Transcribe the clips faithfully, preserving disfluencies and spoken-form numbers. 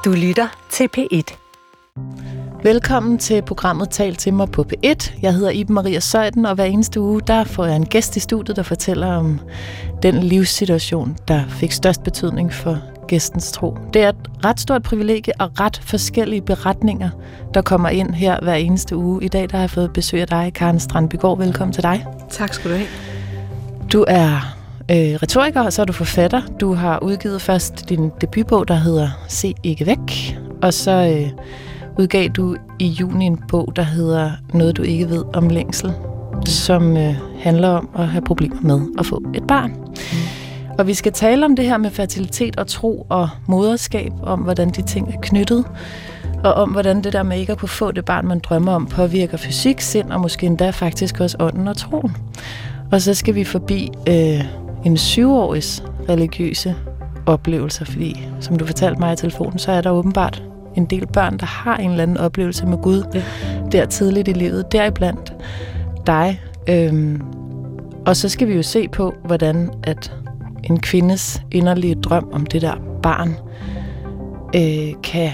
Du lytter til P et. Velkommen til programmet Tal til mig på P et. Jeg hedder Iben Maria Zeuthen, og hver eneste uge der får jeg en gæst i studiet, der fortæller om den livssituation, der fik størst betydning for gæstens tro. Det er et ret stort privilegie og ret forskellige beretninger, der kommer ind her hver eneste uge. I dag der har jeg fået besøg af dig, Karen Strandbygaard. Velkommen til dig. Tak skal du have. Du er øh, retoriker, og så er du forfatter. Du har udgivet først din debutbog, der hedder Se ikke væk, og så øh, udgav du i juni en bog, der hedder Noget du ikke ved om længsel, som øh, handler om at have problemer med at få et barn. Mm. Og vi skal tale om det her med fertilitet og tro og moderskab, om hvordan de ting er knyttet, og om hvordan det der med ikke at kunne få det barn, man drømmer om, påvirker fysik, sind og måske endda faktisk også ånden og troen. Og så skal vi forbi øh, en syvårigs religiøse oplevelser, fordi som du fortalte mig i telefonen, så er der åbenbart en del børn, der har en eller anden oplevelse med Gud ja. der tidligt i livet, deriblandt dig. Øhm, og så skal vi jo se på, hvordan at en kvindes inderlige drøm om det der barn øh, kan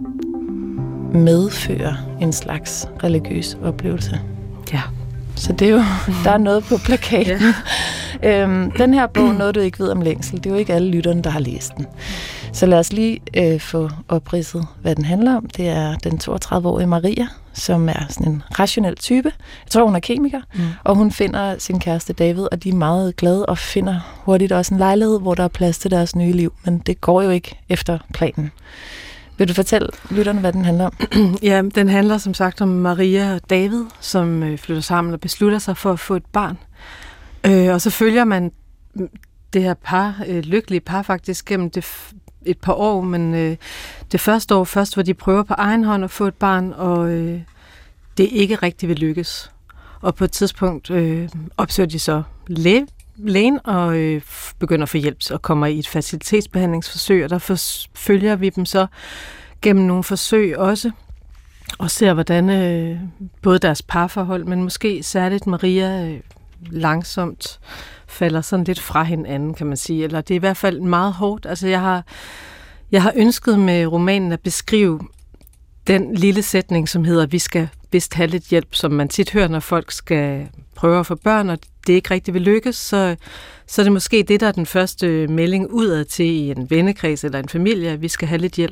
medføre en slags religiøs oplevelse. Ja. Så det er jo, der er noget på plakaten. Ja. øhm, den her bog, Noget du ikke ved om længsel, det er jo ikke alle lytterne, der har læst den. Så lad os lige øh, få opridset, hvad den handler om. Det er den toogtredive-årige Maria, som er sådan en rationel type. Jeg tror, hun er kemiker, mm. og hun finder sin kæreste David, og de er meget glade og finder hurtigt også en lejlighed, hvor der er plads til deres nye liv. Men det går jo ikke efter planen. Vil du fortælle lytterne, hvad den handler om? Ja, den handler som sagt om Maria og David, som øh, flytter sammen og beslutter sig for at få et barn. Øh, og så følger man det her par, øh, lykkelige par faktisk, gennem det et par år, men øh, det første år først, hvor de prøver på egen hånd at få et barn, og øh, det ikke rigtig vil lykkes. Og på et tidspunkt øh, opsøger de så læge, lægen og øh, begynder at få hjælp og kommer i et fertilitetsbehandlingsforsøg, og der følger vi dem så gennem nogle forsøg også, og ser, hvordan øh, både deres parforhold, men måske særligt Maria øh, langsomt falder sådan lidt fra hinanden, kan man sige. Eller det er i hvert fald meget hårdt. Altså, jeg har, jeg har ønsket med romanen at beskrive den lille sætning, som hedder, vi skal vist have lidt hjælp, som man tit hører, når folk skal prøve at få børn, og det ikke rigtig vil lykkes, så, så er det måske det, der er den første melding udad til i en vennekreds eller en familie, at vi skal have lidt hjælp.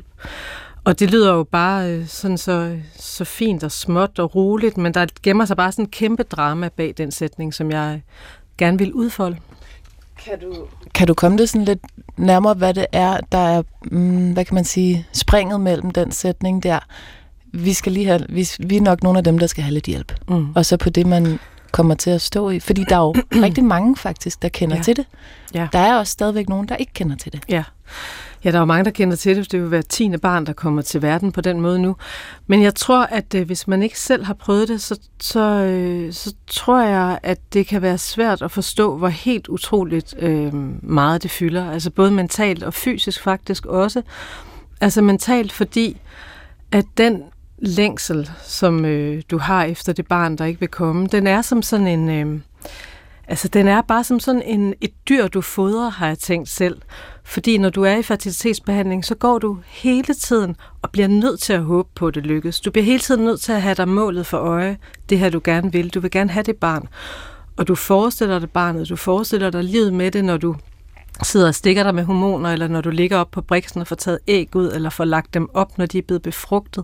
Og det lyder jo bare sådan så, så fint og småt og roligt, men der gemmer sig bare sådan en kæmpe drama bag den sætning, som jeg gerne vil udfolde. Kan du, kan du komme det sådan lidt nærmere, hvad det er, der er, mm, hvad kan man sige, springet mellem den sætning der? Vi skal lige have, vi, vi er nok nogle af dem, der skal have lidt hjælp. Mm. Og så på det, man kommer til at stå i. Fordi der er jo rigtig mange faktisk, der kender ja. til det. Ja. Der er også stadigvæk nogen, der ikke kender til det. Ja. Ja, der er jo mange, der kender til det. Det vil være tiende barn, der kommer til verden på den måde nu. Men jeg tror, at øh, hvis man ikke selv har prøvet det, så, så, øh, så tror jeg, at det kan være svært at forstå, hvor helt utroligt øh, meget det fylder. Altså både mentalt og fysisk faktisk også. Altså mentalt, fordi at den længsel, som øh, du har efter det barn, der ikke vil komme, den er som sådan en... Øh, Altså, den er bare som sådan en, et dyr, du fodrer, har jeg tænkt selv. Fordi når du er i fertilitetsbehandling, så går du hele tiden og bliver nødt til at håbe på, at det lykkes. Du bliver hele tiden nødt til at have dig målet for øje, det her du gerne vil. Du vil gerne have det barn. Og du forestiller dig barnet, du forestiller dig livet med det, når du sidder og stikker dig med hormoner, eller når du ligger op på briksen og får taget æg ud, eller får lagt dem op, når de er blevet befrugtet.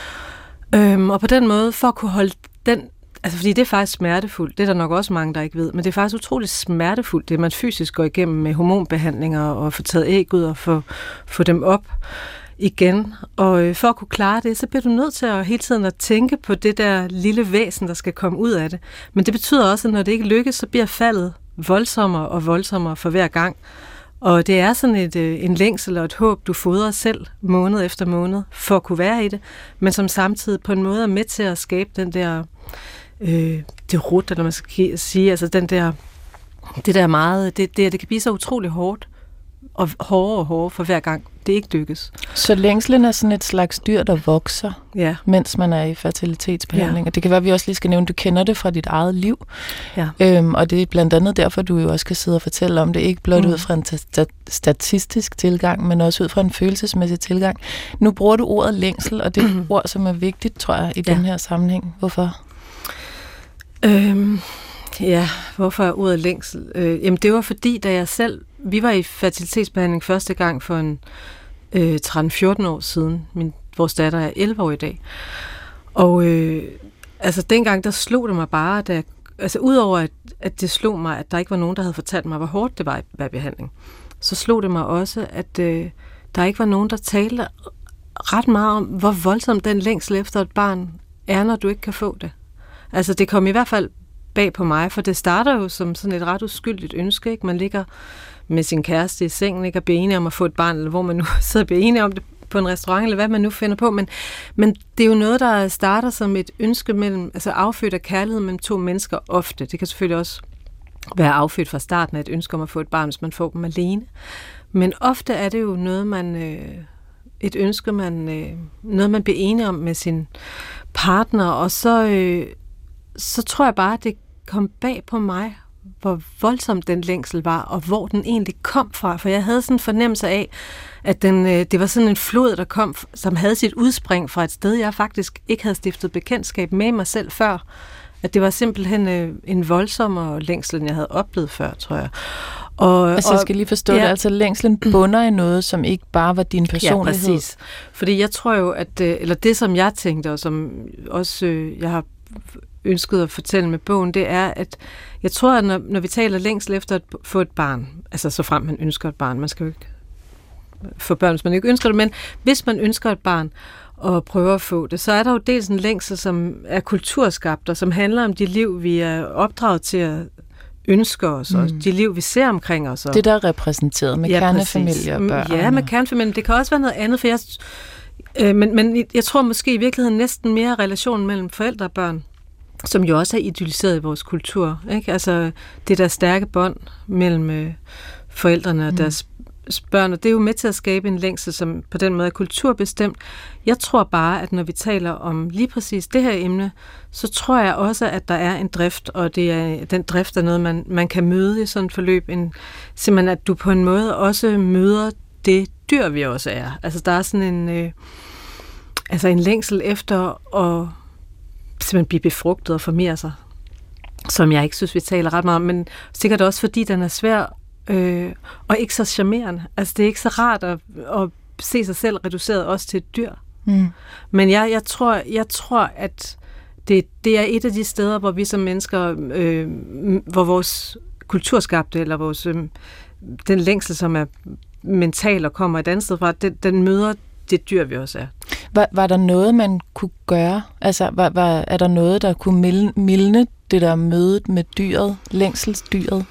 Øhm, og på den måde, for at kunne holde den... Altså, fordi det er faktisk smertefuldt. Det er der nok også mange, der ikke ved. Men det er faktisk utroligt smertefuldt, det man fysisk går igennem med hormonbehandlinger og få taget æg ud og få, få dem op igen. Og for at kunne klare det, så bliver du nødt til at hele tiden at tænke på det der lille væsen, der skal komme ud af det. Men det betyder også, at når det ikke lykkes, så bliver faldet voldsommere og voldsommere for hver gang. Og det er sådan et, en længsel og et håb, du fodrer selv måned efter måned for at kunne være i det, men som samtidig på en måde er med til at skabe den der øh, det rut, eller man skal sige, altså den der, det der meget, det, det, det kan blive så utrolig hårdt og hårdere og hårdere for hver gang det ikke lykkes. Så længslen er sådan et slags dyr, der vokser, ja. mens man er i fertilitetsbehandling. Ja. Og det kan være, at vi også lige skal nævne, at du kender det fra dit eget liv. Ja. Øhm, og det er blandt andet derfor, du jo også kan sidde og fortælle om det, ikke blot mm. ud fra en sta- statistisk tilgang, men også ud fra en følelsesmæssig tilgang. Nu bruger du ordet længsel, og det er et ord, som er vigtigt, tror jeg, i ja. den her sammenhæng. Hvorfor? Øhm, ja, hvorfor er ordet længsel? Øh, jamen, det var fordi, da jeg selv... Vi var i fertilitetsbehandling første gang for en øh, tretten fjorten år siden. Min, vores datter er elleve år i dag. Og øh, altså dengang, der slog det mig bare, da, altså udover at, at det slog mig, at der ikke var nogen, der havde fortalt mig, hvor hårdt det var at være i behandling, så slog det mig også, at øh, der ikke var nogen, der talte ret meget om, hvor voldsom den længsel efter et barn er, når du ikke kan få det. Altså det kom i hvert fald bag på mig, for det starter jo som sådan et ret uskyldigt ønske, ikke? Man ligger med sin kæreste i sengen, ikke, og bliver enige om at få et barn, eller hvor man nu sidder og bliver enige om det på en restaurant, eller hvad man nu finder på, men, men det er jo noget, der starter som et ønske mellem, altså affødt af kærlighed mellem to mennesker ofte. Det kan selvfølgelig også være affødt fra starten af et ønske om at få et barn, hvis man får dem alene. Men ofte er det jo noget, man, øh, et ønske, man, øh, noget, man bliver enige om med sin partner, og så, øh, så tror jeg bare, at det kom bag på mig, hvor voldsom den længsel var, og hvor den egentlig kom fra. For jeg havde sådan en fornemmelse af, at den, øh, det var sådan en flod, der kom, som havde sit udspring fra et sted, jeg faktisk ikke havde stiftet bekendtskab med mig selv før. At det var simpelthen øh, en voldsommere længsel, end jeg havde oplevet før, tror jeg. Og, altså, jeg skal lige forstå ja, det, altså længslen bunder i noget, som ikke bare var din personlighed. Ja, præcis. Fordi jeg tror jo, at, eller det som jeg tænkte, og som også øh, jeg har ønsket at fortælle med bogen, det er, at jeg tror, at når, når vi taler længsel efter at få et barn, altså så frem man ønsker et barn, man skal jo ikke få børn, hvis man ikke ønsker det, men hvis man ønsker et barn og prøver at få det, så er der jo dels en længsel, som er kulturskabt, og som handler om de liv, vi er opdraget til at ønske os, mm. og de liv, vi ser omkring os. Og det, der er repræsenteret med ja, kernefamilie og børn. Ja, med kernefamilie. Det kan også være noget andet, for jeg, øh, men, men jeg tror måske i virkeligheden næsten mere relationen mellem forældre og børn, som jo også er idealiseret i vores kultur. Ikke? Altså det der stærke bånd mellem øh, forældrene og mm. deres børn, og det er jo med til at skabe en længsel, som på den måde er kulturbestemt. Jeg tror bare, at når vi taler om lige præcis det her emne, så tror jeg også, at der er en drift, og det er, den drift er noget, man, man kan møde i sådan et forløb. En, simpelthen, at du på en måde også møder det dyr, vi også er. Altså der er sådan en, øh, altså en længsel efter at simpelthen blive befrugtet og formere sig, som jeg ikke synes, vi taler ret meget om, men sikkert også, fordi den er svær øh, og ikke så charmerende. Altså, det er ikke så rart at, at se sig selv reduceret også til et dyr. Mm. Men jeg, jeg, tror, jeg tror, at det, det er et af de steder, hvor vi som mennesker, øh, hvor vores kulturskabte, eller vores, øh, den længsel, som er mental og kommer et andet sted fra, den, den møder det dyr, vi også er. Var, var der noget, man kunne gøre? Altså, var, var, er der noget, der kunne mildne, mildne det der mødet med dyret, længselsdyret?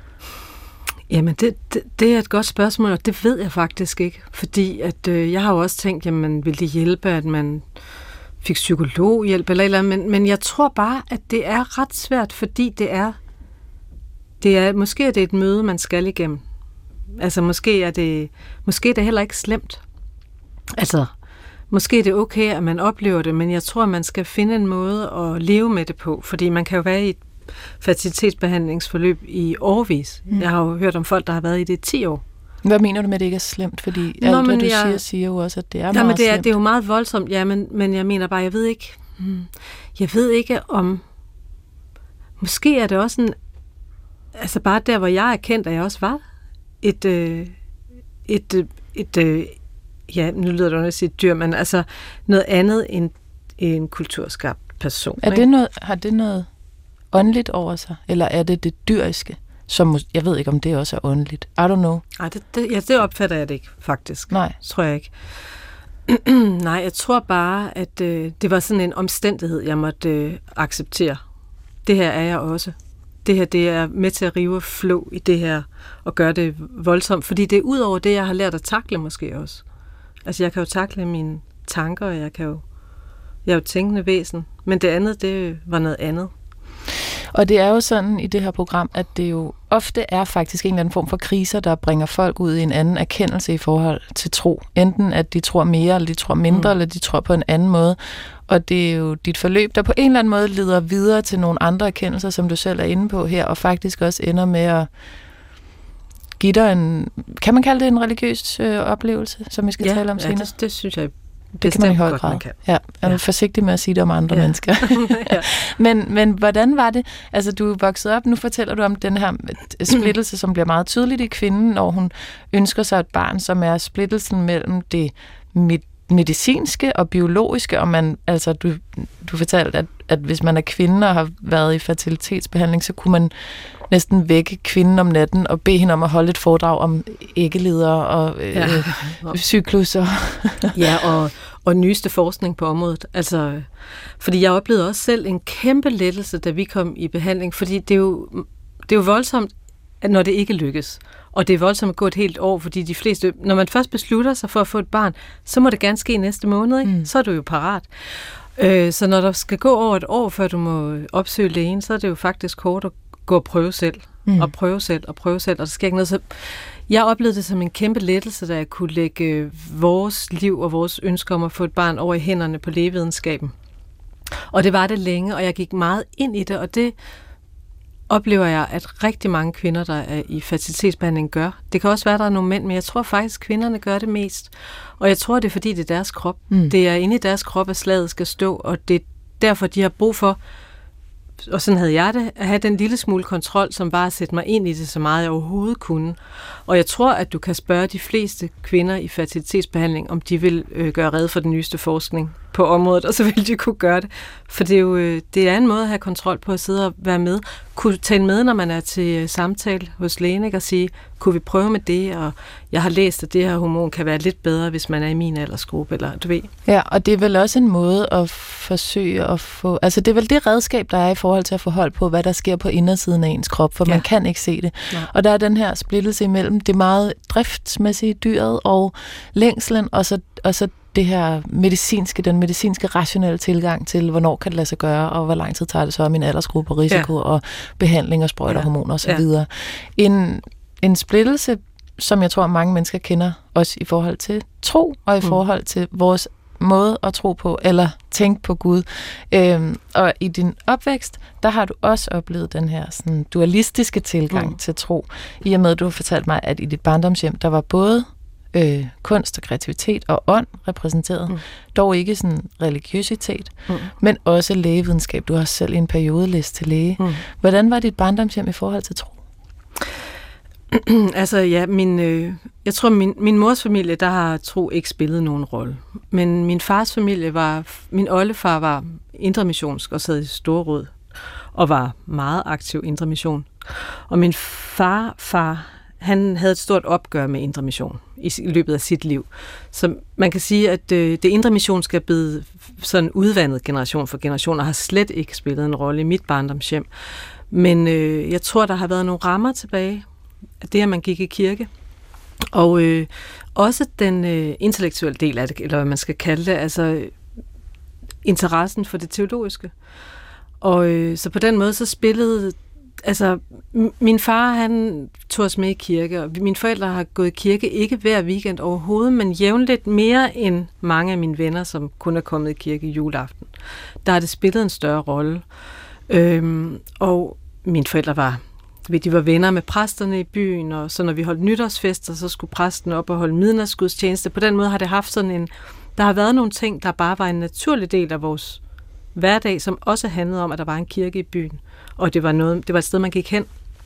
Jamen, det, det, det er et godt spørgsmål, og det ved jeg faktisk ikke. Fordi at, øh, jeg har jo også tænkt, jamen, ville det hjælpe, at man fik psykologhjælp eller eller andet, men, men jeg tror bare, at det er ret svært, fordi det er, det er måske er det et møde, man skal igennem. Altså, måske er det, måske er det heller ikke slemt. Altså, måske er det okay, at man oplever det, men jeg tror, at man skal finde en måde at leve med det på, fordi man kan jo være i et fertilitetsbehandlingsforløb i årevis. Mm. Jeg har jo hørt om folk, der har været i det i ti år. Hvad mener du med, at det ikke er slemt? Fordi Nå, alt, hvad du jeg, siger, siger jo også, at det er ja, meget men det er, slemt. det er jo meget voldsomt, ja, men, men jeg mener bare, jeg ved ikke, hmm, jeg ved ikke om, måske er det også en, altså bare der, hvor jeg er kendt, at jeg også var et, øh, et, et, et øh, ja, nu lyder det under at sige dyr, men altså noget andet end en kulturskabt person. Er det noget, har det noget åndeligt over sig, eller er det det dyriske? Som, jeg ved ikke, om det også er åndeligt. I don't know. Nej, det, det, ja, det opfatter jeg det ikke, faktisk. Nej. Tror jeg ikke. Nej, jeg tror bare, at øh, det var sådan en omstændighed, jeg måtte øh, acceptere. Det her er jeg også. Det her, det er med til at rive og flå i det her, og gøre det voldsomt, fordi det er ud over det, jeg har lært at takle måske også. Altså, jeg kan jo takle mine tanker, og jeg kan jo, jeg er jo tænkende væsen, men det andet, det var noget andet. Og det er jo sådan i det her program, at det jo ofte er faktisk en eller anden form for kriser, der bringer folk ud i en anden erkendelse i forhold til tro. Enten at de tror mere, eller de tror mindre, mm. eller de tror på en anden måde. Og det er jo dit forløb, der på en eller anden måde leder videre til nogle andre erkendelser, som du selv er inde på her, og faktisk også ender med at give dig en, kan man kalde det en religiøs øh, oplevelse, som vi skal ja, tale om senere? Ja, det, det synes jeg det kan man i høj grad. Man kan. Ja, er ja. forsigtig med at sige det om andre ja. mennesker. ja. men, men hvordan var det? Altså, du er vokset op, nu fortæller du om den her splittelse, som bliver meget tydeligt i kvinden, når hun ønsker sig et barn, som er splittelsen mellem det medicinske og biologiske, og man, altså, du, du fortalte, at, at hvis man er kvinde og har været i fertilitetsbehandling, så kunne man næsten vække kvinden om natten og bede hende om at holde et foredrag om æggeleder og øh, ja. cykluser. ja, og, og nyeste forskning på området. Altså, fordi jeg oplevede også selv en kæmpe lettelse, da vi kom i behandling, fordi det er jo, det er jo voldsomt, når det ikke lykkes. Og det er voldsomt at gå et helt år, fordi de fleste, når man først beslutter sig for at få et barn, så må det gerne ske næste måned, ikke? Mm. Så er du jo parat. Øh, så når der skal gå over et år, før du må opsøge lægen, så er det jo faktisk hårdt at gå og prøve selv, mm. og prøve selv, og prøve selv, og der sker ikke noget. Så jeg oplevede det som en kæmpe lettelse, da jeg kunne lægge vores liv og vores ønsker om at få et barn over i hænderne på lægevidenskaben. Og det var det længe, og jeg gik meget ind i det, og det oplever jeg, at rigtig mange kvinder, der er i fertilitetsbehandling, gør. Det kan også være, at der er nogle mænd, men jeg tror faktisk, at kvinderne gør det mest. Og jeg tror, det er, fordi det er deres krop. Mm. Det er inde i deres krop, at slaget skal stå, og det er derfor, de har brug for, og sådan havde jeg det, at have den lille smule kontrol, som bare at sætte mig ind i det så meget, jeg overhovedet kunne. Og jeg tror, at du kan spørge de fleste kvinder i fertilitetsbehandling, om de vil øh, gøre rede for den nyeste forskning på området, og så vil de kunne gøre det. For det er jo øh, det er en måde at have kontrol på at sidde og være med. Kunne tale med, når man er til øh, samtale hos lægen, ikke, og sige, kunne vi prøve med det, og jeg har læst, at det her hormon kan være lidt bedre, hvis man er i min aldersgruppe, eller du ved. Ja, og det er vel også en måde at forsøge at få, altså det er vel det redskab, der er i forhold til at få hold på, hvad der sker på indersiden af ens krop, for ja. man kan ikke se det. Ja. Og der er den her splittelse imellem det meget driftsmæssige dyret og længslen, og så, og så det her medicinske, den medicinske rationelle tilgang til, hvornår kan det lade sig gøre, og hvor lang tid tager det så af min aldersgruppe, og risiko, ja. og behandling, og sprøjter, ja. hormoner osv. Ja. En, en splittelse, som jeg tror, mange mennesker kender, også i forhold til tro, og i mm. forhold til vores måde at tro på, eller tænke på Gud. Øhm, og i din opvækst, der har du også oplevet den her sådan, dualistiske tilgang mm. til tro, i og med, at du har fortalt mig, at i dit barndomshjem, der var både øh, kunst og kreativitet og ånd repræsenteret, mm. dog ikke sådan religiøsitet, mm. men også lægevidenskab. Du har selv i en periode læst til læge. Mm. Hvordan var dit barndomshjem i forhold til tro? altså ja, min, øh, jeg tror min, min mors familie, der har tro ikke spillet nogen rolle. Men min fars familie var, min oldefar var indremissionsk og sad i Storrød og var meget aktiv indremission. Og min far, far, han havde et stort opgør med indremission i, i løbet af sit liv. Så man kan sige, at øh, det indremissionske er blevet sådan udvandet generation for generation og har slet ikke spillet en rolle i mit barndomshjem. Men øh, jeg tror, der har været nogle rammer tilbage, det, at man gik i kirke, og øh, også den øh, intellektuelle del af det, eller hvad man skal kalde det, altså interessen for det teologiske. Og øh, så på den måde, så spillede, altså m- min far, han tog os med i kirke, og mine forældre har gået i kirke ikke hver weekend overhovedet, men jævnligt mere end mange af mine venner, som kun er kommet i kirke i juleaften. Der har det spillet en større rolle. Øhm, og mine forældre var De var venner med præsterne i byen, og så når vi holdt nytårsfester, så skulle præsten op og holde midnatsgudstjeneste. På den måde har det haft sådan en... Der har været nogle ting, der bare var en naturlig del af vores hverdag, som også handlede om, at der var en kirke i byen. Og det var, noget, det var et sted, man gik hen.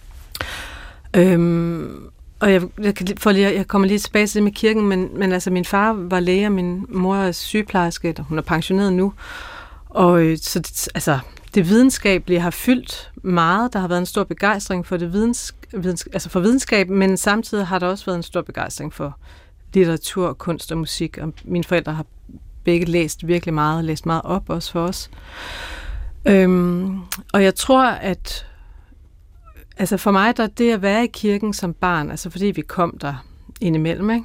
Øhm, og jeg, jeg, for lige, jeg kommer lige tilbage til det med kirken, men, men altså min far var læge, og min mor er sygeplejerske, og hun er pensioneret nu. Og så det, altså... Det videnskabelige har fyldt meget. Der har været en stor begejstring for det videns, videns, altså for videnskab, men samtidig har der også været en stor begejstring for litteratur, kunst og musik. Og mine forældre har begge læst virkelig meget, læst meget op også for os. Øhm, og jeg tror, at altså for mig, der det at være i kirken som barn, altså fordi vi kom der indimellem, ikke,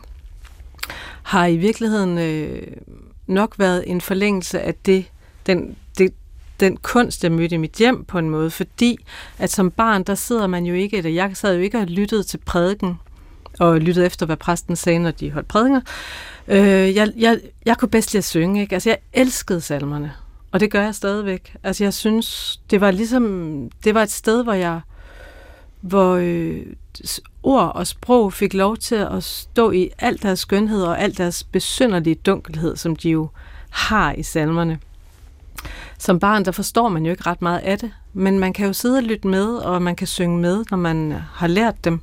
har i virkeligheden øh, nok været en forlængelse af det, den, det den kunst, jeg mødte i mit hjem på en måde, fordi at som barn, der sidder man jo ikke, eller jeg sad jo ikke og lyttede til prædiken, og lyttede efter, hvad præsten sagde, når de holdt prædiker. Øh, jeg, jeg, jeg kunne bedst lide at synge, ikke? Altså, jeg elskede salmerne, og det gør jeg stadigvæk. Altså, jeg synes, det var ligesom, det var et sted, hvor jeg, hvor øh, ord og sprog fik lov til at stå i al deres skønhed og al deres besynderlige dunkelhed, som de jo har i salmerne. Som barn, der forstår man jo ikke ret meget af det, men man kan jo sidde og lytte med, og man kan synge med, når man har lært dem.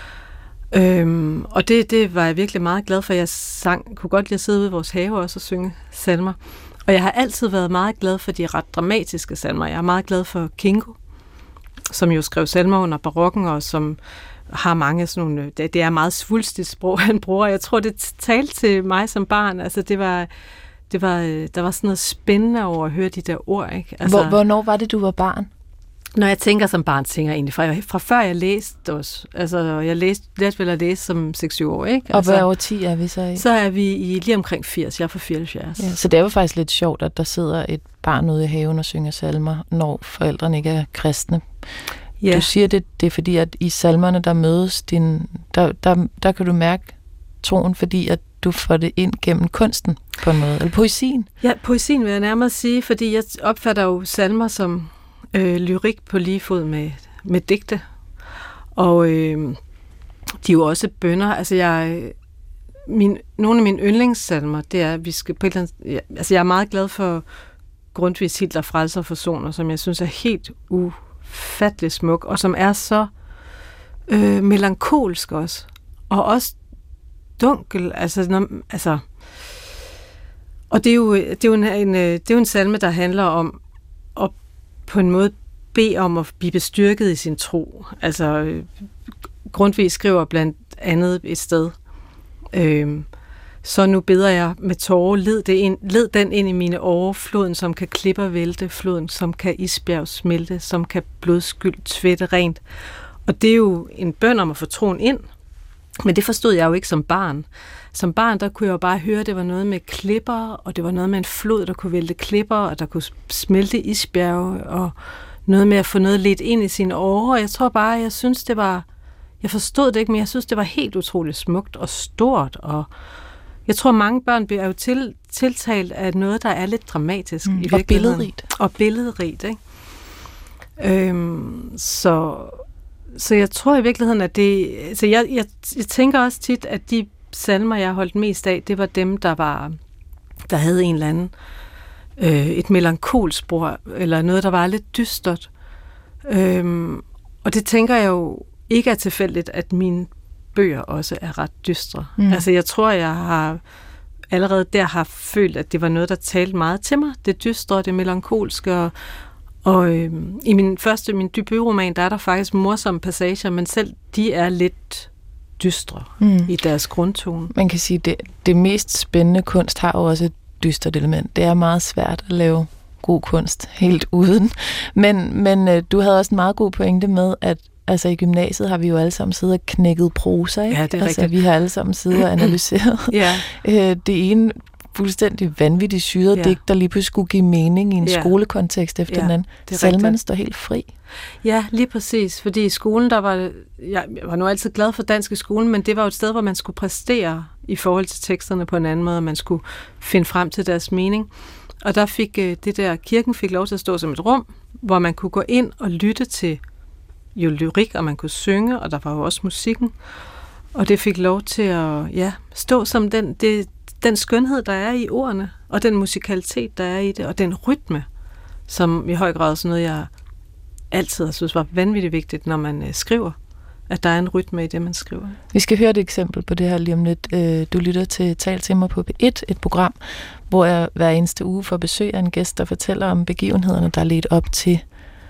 Øhm, og det, det var jeg virkelig meget glad for. Jeg sang, kunne godt lide at sidde ude i vores have også og synge salmer. Og jeg har altid været meget glad for de ret dramatiske salmer. Jeg er meget glad for Kingo, som jo skrev salmer under barokken, og som har mange sådan nogle, det, det er meget svulstigt sprog, han bruger. Jeg tror, det talte til mig som barn. Altså, det var, det var, der var sådan noget spændende over at høre de der ord, ikke? Altså, Hvor, hvornår var det, du var barn? Når jeg tænker som barn, tænker jeg egentlig fra, fra før jeg læste også. Altså, jeg læste, lærte vel at læse som seks syv år, ikke? Og altså, hvad årti er vi så i? Så er vi i lige omkring firs. Jeg er fra fireoghalvfjerds. Ja, så det er jo faktisk lidt sjovt, at der sidder et barn ude i haven og synger salmer, når forældrene ikke er kristne. Ja. Du siger det, det er fordi, at i salmerne, der mødes din, der, der, der kan du mærke troen, fordi at du får det ind gennem kunsten på en måde, eller poesien. Ja, poesien vil jeg nærmere sige, fordi jeg opfatter jo salmer som øh, lyrik på lige fod med, med digte. Og øh, de er jo også bønner. Altså, jeg, min, nogle af mine yndlingssalmer, det er, at vi skal på et eller andet, ja, altså, jeg er meget glad for Grundtvigs Hitler, Frelser og Forsoner, som jeg synes er helt ufattelig smuk, og som er så øh, melankolsk også. Og også dunkel, altså, når, altså og det er jo, det er jo en, en, det er jo en salme, der handler om at på en måde bede om at blive bestyrket i sin tro. Altså, Grundtvig skriver blandt andet et sted, øh, så nu beder jeg med tårer, led, det ind, led den ind i mine årer, floden som kan klipper vælte, floden som kan isbjerg smelte, som kan blodskyld tvætte rent. Og det er jo en bøn om at få troen ind, men det forstod jeg jo ikke som barn. Som barn, der kunne jeg jo bare høre, at det var noget med klipper, og det var noget med en flod, der kunne vælte klipper, og der kunne smelte isbjerge, og noget med at få noget lidt ind i sine årer. Jeg tror bare, jeg synes, det var, jeg forstod det ikke, men jeg synes, det var helt utroligt smukt og stort, og jeg tror, mange børn bliver jo til, tiltalt af noget, der er lidt dramatisk mm, i virkeligheden. Og billedrigt. Og billedrigt, ikke? Øhm, så, så jeg tror i virkeligheden, at det... Så jeg, jeg, jeg tænker også tit, at de salmer, jeg holdt mest af, det var dem, der var der havde en eller anden øh, et melankolspor, eller noget, der var lidt dystert. Øhm, og det tænker jeg jo ikke er tilfældigt, at mine bøger også er ret dystre. Mm. Altså, jeg tror, jeg har allerede der har følt, at det var noget, der talte meget til mig. Det dystre, det melankolske, og, og øh, i min første, min debutroman, der er der faktisk morsomme passager, men selv de er lidt dystre mm. i deres grundtone. Man kan sige, at det, det mest spændende kunst har jo også et dystert element. Det er meget svært at lave god kunst helt uden. Men, men øh, du havde også en meget god pointe med, at altså i gymnasiet har vi jo alle sammen siddet og knækket prosa, ikke? Ja, det er altså, rigtigt. Vi har alle sammen siddet og analyseret ja. øh, det ene fuldstændig vanvittigt syrede ja. digt, der lige pludselig skulle give mening i en ja. skolekontekst efter ja, den anden. Salmerne står helt fri. Ja, lige præcis. Fordi i skolen, der var... Jeg var nu altid glad for dansk i skolen, men det var jo et sted, hvor man skulle præstere i forhold til teksterne på en anden måde, og man skulle finde frem til deres mening. Og der fik det der... Kirken fik lov til at stå som et rum, hvor man kunne gå ind og lytte til jo lyrik, og man kunne synge, og der var jo også musikken. Og det fik lov til at ja, stå som den, det, den skønhed, der er i ordene, og den musikalitet, der er i det, og den rytme, som i høj grad er sådan noget, jeg altid har synes var vanvittigt vigtigt, når man øh, skriver, at der er en rytme i det, man skriver. Vi skal høre et eksempel på det her lige om lidt. Du lytter til Tal til mig på P et, et program, hvor jeg hver eneste uge får besøg af en gæst, der fortæller om begivenhederne, der er ledt op til,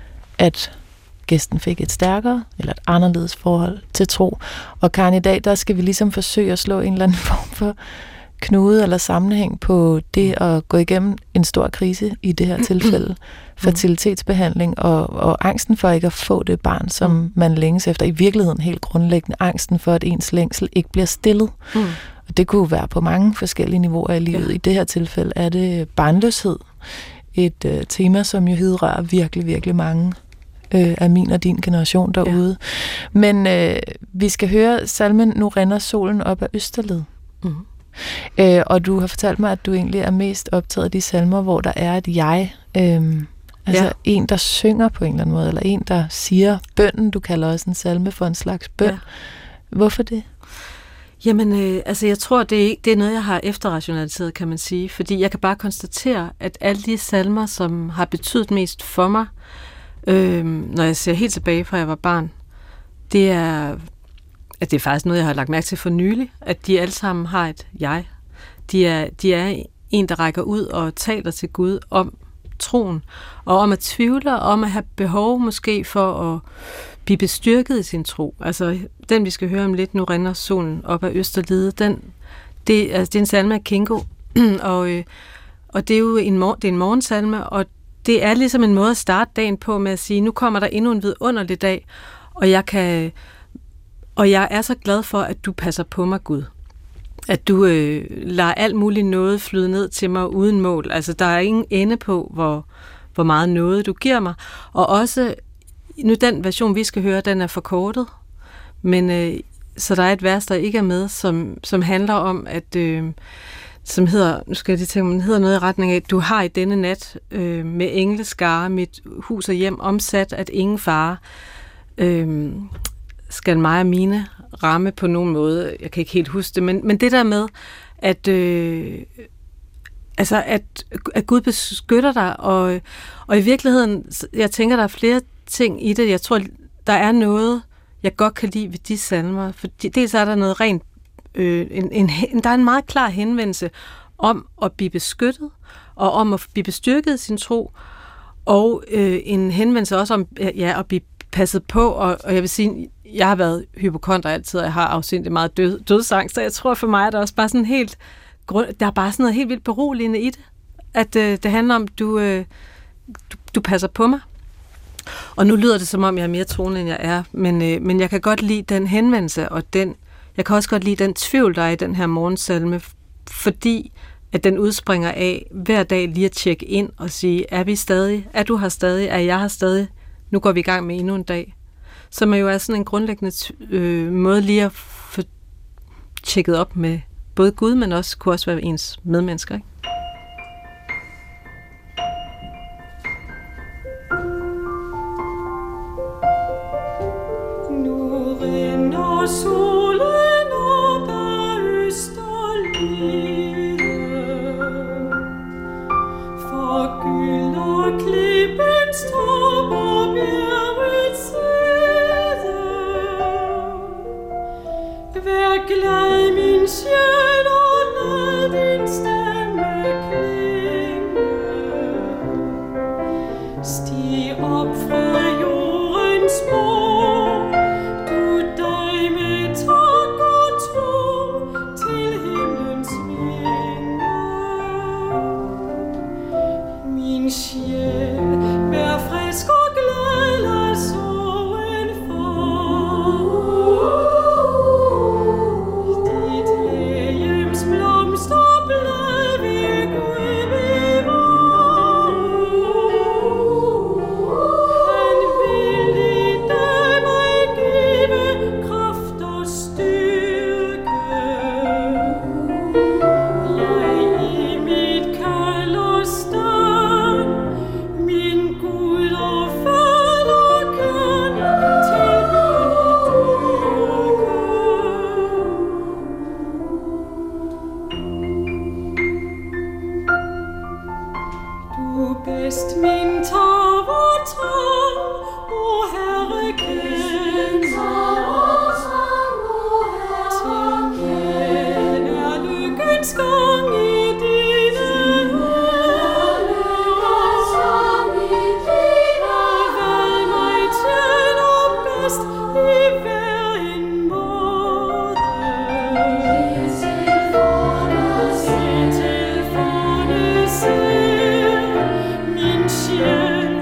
at gæsten fik et stærkere eller et anderledes forhold til tro. Og Karen, i dag, der skal vi ligesom forsøge at slå en eller anden form for knude eller sammenhæng på det at gå igennem en stor krise, i det her tilfælde, fertilitetsbehandling og, og angsten for ikke at få det barn, som mm. man længes efter. I virkeligheden helt grundlæggende angsten for, at ens længsel ikke bliver stillet. Mm. Og det kunne være på mange forskellige niveauer i livet. Ja. I det her tilfælde er det barnløshed. et øh, tema, som jo hedder virkelig, virkelig mange øh, af min og din generation derude. Ja. Men øh, vi skal høre salmen Nu rinder solen op ad Østerled. Mm-hmm. Øh, og du har fortalt mig, at du egentlig er mest optaget af de salmer, hvor der er et jeg. Øh, altså ja. En, der synger på en eller anden måde, eller en, der siger bønnen. Du kalder også en salme for en slags bøn. Ja. Hvorfor det? Jamen, øh, altså jeg tror, det er, det er noget, jeg har efterrationaliseret, kan man sige. Fordi jeg kan bare konstatere, at alle de salmer, som har betydet mest for mig, øh, når jeg ser helt tilbage fra jeg var barn, det er, at det er faktisk noget, jeg har lagt mærke til for nylig, at de alle sammen har et jeg. De er, de er en, der rækker ud og taler til Gud om troen, og om at tvivle, og om at have behov måske for at blive bestyrket i sin tro. Altså, den vi skal høre om lidt, Nu rinder solen op ad Østerlede, den, det, altså, det er en salme af Kingo, og, øh, og det er jo en, mor- det er en morgensalme, og det er ligesom en måde at starte dagen på med at sige, nu kommer der endnu en vidunderlig dag, og jeg kan, og jeg er så glad for, at du passer på mig, Gud. At du øh, lader alt muligt noget flyde ned til mig uden mål. Altså, der er ingen ende på, hvor, hvor meget noget du giver mig. Og også, nu den version, vi skal høre, den er forkortet. Men øh, så der er et vers, der ikke er med, som, som handler om, at øh, som hedder, nu skal jeg lige tænke, den hedder noget i retning af, du har i denne nat øh, med engleskare mit hus og hjem omsat, at ingen fare øh, skal mig og mine ramme på nogen måde. Jeg kan ikke helt huske det, men, men det der med, at, øh, altså at, at Gud beskytter dig, og, og i virkeligheden, jeg tænker, der er flere ting i det. Jeg tror, der er noget, jeg godt kan lide ved de salmer. For dels er der noget rent, øh, en, en, der er en meget klar henvendelse om at blive beskyttet, og om at blive bestyrket i sin tro, og øh, en henvendelse også om ja, at blive passet på, og, og jeg vil sige, jeg har været hypokonder altid, og jeg har afsindigt meget død, dødsangst, så jeg tror for mig, at der er også bare sådan helt, der er bare sådan noget helt vildt beroligende i det, at øh, det handler om, du, øh, du, du passer på mig. Og nu lyder det som om, jeg er mere troende, end jeg er, men, øh, men jeg kan godt lide den henvendelse, og den, jeg kan også godt lide den tvivl, der er i den her morgensalme, fordi at den udspringer af hver dag lige at tjekke ind og sige, er vi stadig, er du her stadig, er jeg her stadig, nu går vi i gang med endnu en dag. Som jo er sådan en grundlæggende øh, måde lige at få tjekket op med både Gud, men også kunne også være ens medmennesker, ikke? Nu rinder solen op ad Østerlede, forgylder klippens top og bjergets side. Vær glad, min sjæl, og lad din stemme klinge. Stig op fra jordens spor, du dig med tak og tro til himlens vinger. Min sjæl, vær frisk og glad, lad sorgen for. Dit legems blomsterblad vil Gud bevare. Han vil i dig mig give kraft og styrke. Jeg i mit kald og stand, min Gud og Fader kan tilbede dyrke. Du bedst min tarv og trang, o Herre, kend. Til mig er lykkens gang i dine hænder. Og hvad mig tjener bedst i hver en måde. Se til forne ser, min sjæl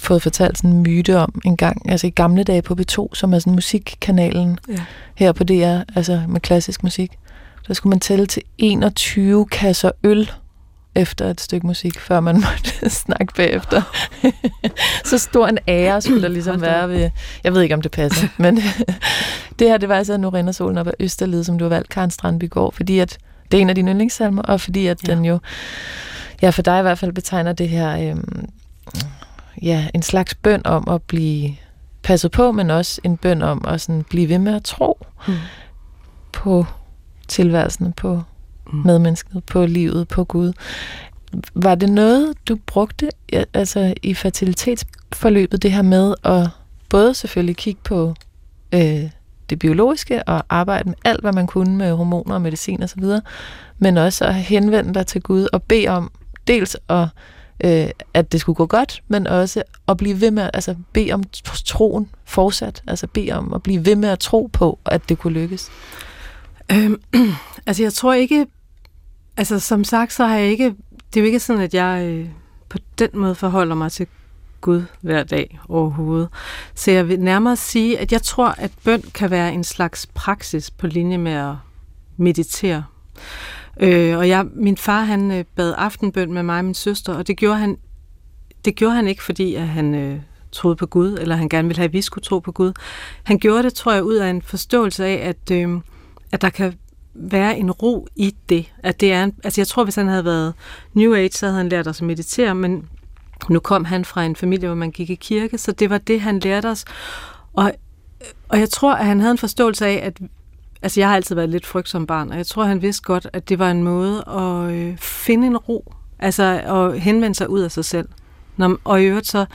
fået fortalt sådan en myte om en gang, altså i gamle dage på B to, som er sådan musikkanalen Ja. her på D R, altså med klassisk musik. Der skulle man tælle til enogtyve kasser øl efter et stykke musik, før man måtte snakke bagefter. Så stor en ære skulle der ligesom være ved... Jeg ved ikke, om det passer, men det her, det var altså Nu rinder solen op ad Østerled, som du har valgt, Karen Strandbygaard, fordi at det er en af dine yndlingssalmer, og fordi at ja. den jo, ja, for dig i hvert fald betegner det her, øhm, ja, en slags bøn om at blive passet på, men også en bøn om at sådan blive ved med at tro mm. på tilværelsen, på mm. medmennesket, på livet, på Gud. Var det noget, du brugte altså i fertilitetsforløbet, det her med at både selvfølgelig kigge på øh, det biologiske og arbejde med alt, hvad man kunne med hormoner og medicin og så videre, men også at henvende dig til Gud og bede om dels at, øh, at det skulle gå godt, men også at blive ved med, altså bede om troen fortsat, altså bede om at blive ved med at tro på, at det kunne lykkes? Øhm, altså jeg tror ikke, altså som sagt, så har jeg ikke, det er jo ikke sådan, at jeg øh, på den måde forholder mig til Gud hver dag overhovedet. Så jeg vil nærmere sige, at jeg tror, at bøn kan være en slags praksis på linje med at meditere. Øh, og jeg, min far, han øh, bad aftenbøn med mig og min søster, og det gjorde han, det gjorde han ikke, fordi at han øh, troede på Gud, eller han gerne ville have, at vi skulle tro på Gud. Han gjorde det, tror jeg, ud af en forståelse af, at, øh, at der kan være en ro i det. At det er en, altså jeg tror, hvis han havde været New Age, så havde han lært os at meditere, men nu kom han fra en familie, hvor man gik i kirke, så det var det, han lærte os. Og, og jeg tror, at han havde en forståelse af, at altså jeg har altid været lidt frygtsom barn, og jeg tror, han vidste godt, at det var en måde at øh, finde en ro, altså at henvende sig ud af sig selv. Når, og i øvrigt så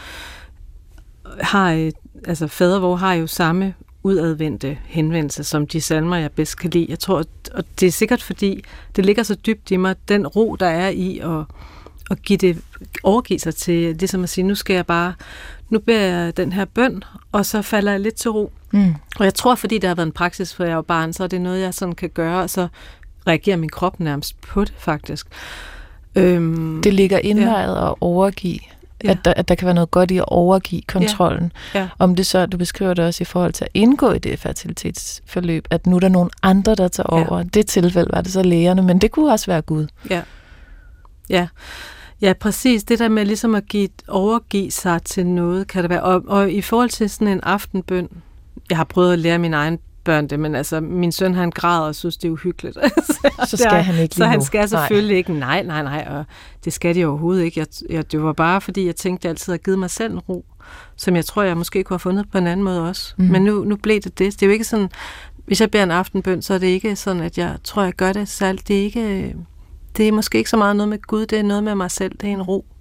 har øh, altså fadervor har jo samme udadvendte henvendelse, som de salmer, jeg bedst kan lide. Jeg tror, og det er sikkert, fordi det ligger så dybt i mig, den ro, der er i at, at give det, overgive sig til, det som at sige, nu skal jeg bare, nu beder jeg den her bøn, og så falder jeg lidt til ro. Mm. Og jeg tror, fordi det har været en praksis, for jeg var barn, så er det noget, jeg sådan kan gøre, og så reagerer min krop nærmest på det, faktisk. Øhm, det ligger indlejret ja. at overgive, ja. at, der, at der kan være noget godt i at overgive kontrollen. Ja. Ja. Om det så, du beskriver det også i forhold til at indgå i det fertilitetsforløb, at nu er der nogle andre, der tager over. Ja. Det tilfælde var det så lægerne, men det kunne også være Gud. Ja, ja. Ja, præcis. Det der med ligesom at give, overgive sig til noget, kan det være. Og, og i forhold til sådan en aftenbøn, jeg har prøvet at lære mine egne børn det, men altså, min søn, han græder og synes, det er uhyggeligt. Så skal han ikke Så lige han nu. skal selvfølgelig nej. ikke. Nej, nej, nej. Og det skal de overhovedet ikke. Jeg, jeg, det var bare, fordi jeg tænkte, at jeg altid har givet mig selv en ro, som jeg tror, jeg måske kunne have fundet på en anden måde også. Mm. Men nu, nu blev det det. Det er jo ikke sådan, hvis jeg beder en aftenbøn, så er det ikke sådan, at jeg tror, jeg gør det selv. Det er ikke... Det er måske ikke så meget noget med Gud, det er noget med mig selv, det er en ro.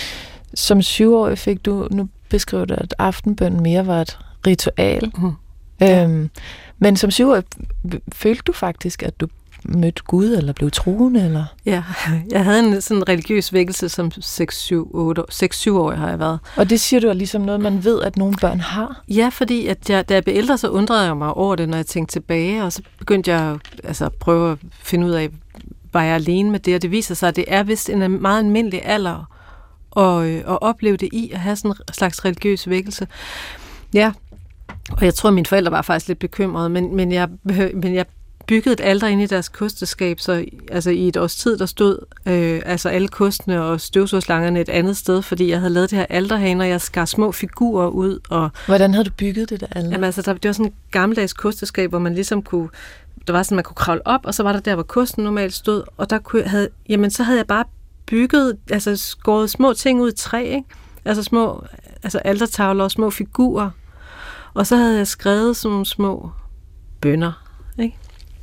Som syvårig fik du, nu beskriver du, at aftenbøn mere var et ritual. Mm. Ja. Øhm, men som syvårig følte du faktisk, at du mødte Gud, eller blev troende, eller? Ja, jeg havde en sådan religiøs vækkelse som seks syv år har jeg været. Og det siger du er ligesom noget, man ved, at nogle børn har? Ja, fordi at jeg, da jeg blev ældre, så undrede jeg mig over det, når jeg tænkte tilbage, og så begyndte jeg altså, at prøve at finde ud af, var jeg alene med det, og det viser sig, at det er vist en meget almindelig alder at, at opleve det i, at have sådan en slags religiøs vækkelse. Ja, og jeg tror, at mine forældre var faktisk lidt bekymrede, men, men, jeg, men jeg byggede et alter inde i deres kosteskab, så altså i et års tid, der stod øh, altså alle kostene og støvsugerslangerne et andet sted, fordi jeg havde lavet det her alter herinde, og jeg skar små figurer ud. Og, hvordan havde du bygget det der alter? Jamen, altså, der, det var sådan et gammeldags kosteskab, hvor man ligesom kunne der var sådan, man kunne kravle op, og så var der der, hvor kosten normalt stod, og der kunne, havde, jamen, så havde jeg bare bygget, altså skåret små ting ud i træ, ikke? Altså små, altså altertavler og små figurer, og så havde jeg skrevet sådan nogle små bønner, ikke?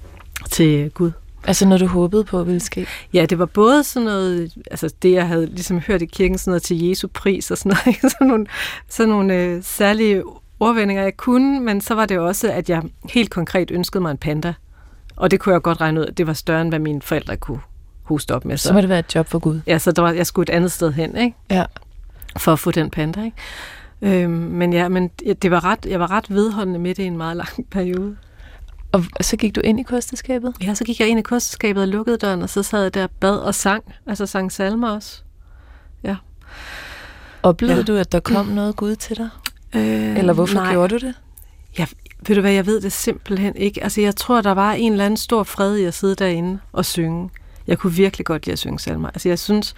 Til Gud. Altså noget, du håbede på ville ske? Ja, det var både sådan noget, altså det, jeg havde ligesom hørt i kirken, sådan noget til Jesu pris og sådan noget, ikke? Sådan nogle, sådan nogle øh, særlige ordvendinger, jeg kunne, men så var det jo også, at jeg helt konkret ønskede mig en panda. Og det kunne jeg godt regne ud, at det var større, end hvad mine forældre kunne hoste op med. Så, så må det være et job for Gud. Ja, så der var, jeg skulle et andet sted hen, ikke? Ja. For at få den panda, ikke? Øhm, men ja, men det var ret, jeg var ret vedholdende med det i en meget lang periode. Og så gik du ind i kosteskabet? Ja, så gik jeg ind i kosteskabet og lukkede døren, og så sad jeg der bad og sang. Altså sang salmer også. Ja. Oplevede Ja. du, at der kom noget Gud til dig? Øh, Eller hvorfor nej. gjorde du det? Jeg, ved du hvad, jeg ved det simpelthen ikke. Altså, jeg tror, der var en eller anden stor fred i at sidde derinde og synge. Jeg kunne virkelig godt lide at synge salmer. Altså, jeg synes,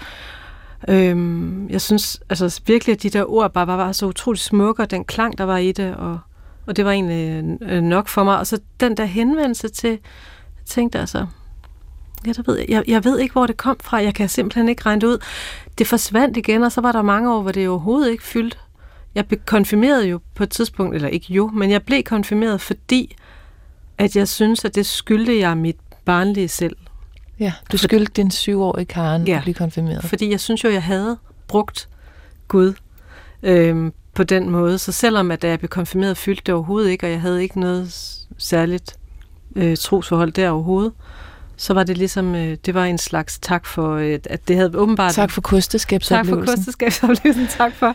øhm, jeg synes altså, virkelig, at de der ord bare var, var så utroligt smukke, og den klang, der var i det, og, og det var egentlig øh, nok for mig. Og så den der henvendelse til, jeg tænkte altså, ja, det ved jeg. jeg, jeg ved ikke, hvor det kom fra. Jeg kan simpelthen ikke regne det ud. Det forsvandt igen, og så var der mange år, hvor det overhovedet ikke fyldte. Jeg blev konfirmeret jo på et tidspunkt, eller ikke jo, men jeg blev konfirmeret, fordi at jeg synes, at det skyldte jeg mit barnlige selv. Ja, du skyldte din syvårige Karen Ja. at blive konfirmeret. Fordi jeg synes jo, jeg havde brugt Gud øhm, på den måde. Så selvom at da jeg blev konfirmeret, fyldte det overhovedet ikke, og jeg havde ikke noget særligt øh, trosforhold der overhovedet, så var det ligesom, øh, det var en slags tak for, øh, at det havde åbenbart... Tak for Tak kosteskabsoplevelsen. for kosteskabsoplevelsen, tak for...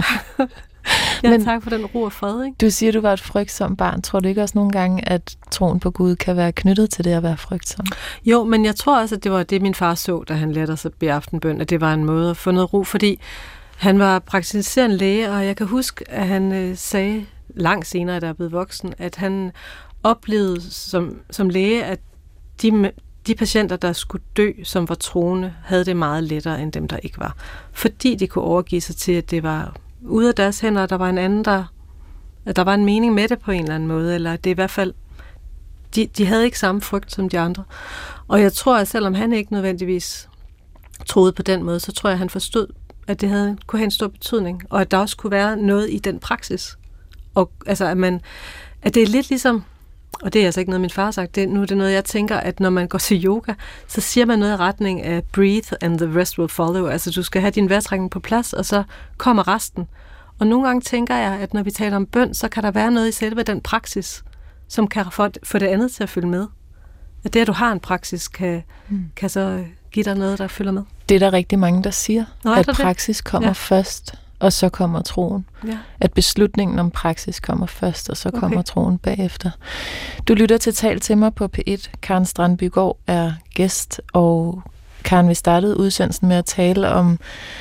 ja, Men- tak for den ro og fred, ikke? Du siger, du var et frygtsomt barn. Tror du ikke også nogle gange, at troen på Gud kan være knyttet til det at være frygtsom? Jo, men jeg tror også, at det var det, min far så, da han lærte os at bede aftenbøn, at det var en måde at få noget ro, fordi han var praktiserende læge, og jeg kan huske, at han øh, sagde langt senere, da jeg er blevet voksen, at han oplevede som, som læge, at de, de patienter, der skulle dø, som var troende, havde det meget lettere, end dem, der ikke var. Fordi de kunne overgive sig til, at det var ude af deres hænder, der var en anden, der, at der var en mening med det på en eller anden måde, eller det er i hvert fald, de, de havde ikke samme frygt som de andre. Og jeg tror, at selvom han ikke nødvendigvis troede på den måde, så tror jeg, at han forstod, at det havde, kunne have en stor betydning, og at der også kunne være noget i den praksis. Og altså, at man, at det er lidt ligesom, og det er altså ikke noget, min far har sagt, det, nu er det noget, jeg tænker, at når man går til yoga, så siger man noget i retning af breathe and the rest will follow. Altså, du skal have din vejrtrækning på plads, og så kommer resten. Og nogle gange tænker jeg, at når vi taler om bøn, så kan der være noget i selve den praksis, som kan få, få det andet til at følge med. At det, at du har en praksis, kan, mm. kan så give dig noget, der følger med. Det er der rigtig mange, der siger, Nå, at det? praksis kommer Ja. først, og så kommer troen. Ja. At beslutningen om praksis kommer først, og så Okay. kommer troen bagefter. Du lytter til Tal til mig på P et. Karen Strandbygaard er gæst, og Karen, vi startede udsendelsen med at tale om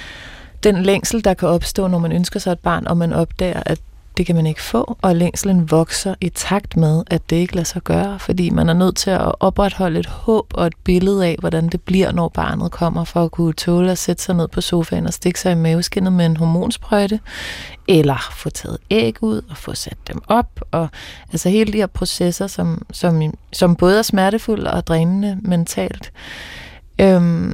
den længsel, der kan opstå, når man ønsker sig et barn, og man opdager, at det kan man ikke få, og længslen vokser i takt med, at det ikke lader sig gøre, fordi man er nødt til at opretholde et håb og et billede af, hvordan det bliver, når barnet kommer, for at kunne tåle at sætte sig ned på sofaen og stikke sig i maveskindet med en hormonsprøjte, eller få taget æg ud og få sat dem op, og altså hele de her processer, som, som, som både er smertefulde og drænende mentalt. Øhm,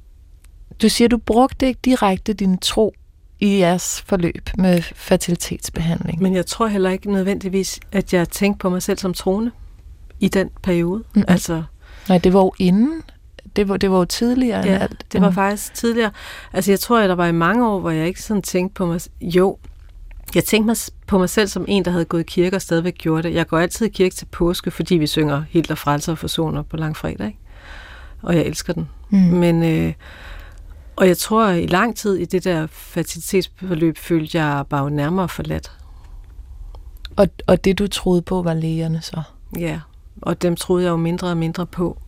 du siger, du brugte ikke direkte din tro i jeres forløb med fertilitetsbehandling. Men jeg tror heller ikke nødvendigvis, at jeg tænkte på mig selv som troende i den periode. Mm-mm. Altså, Nej, det var jo inden. Det var, det var jo tidligere end ja, alt. det var Mm. faktisk tidligere. Altså, jeg tror, at der var i mange år, hvor jeg ikke sådan tænkte på mig. Jo, jeg tænkte mig på mig selv som en, der havde gået i kirke og stadigvæk gjorde det. Jeg går altid i kirke til påske, fordi vi synger Helt og Frelser og Forsoner på langfredag, ikke? Og jeg elsker den. Mm. Men, øh, og jeg tror, at i lang tid i det der fertilitetsforløb følte jeg bare jo nærmere forladt. Og, og det, du troede på, var lægerne så? Ja, og dem troede jeg jo mindre og mindre på.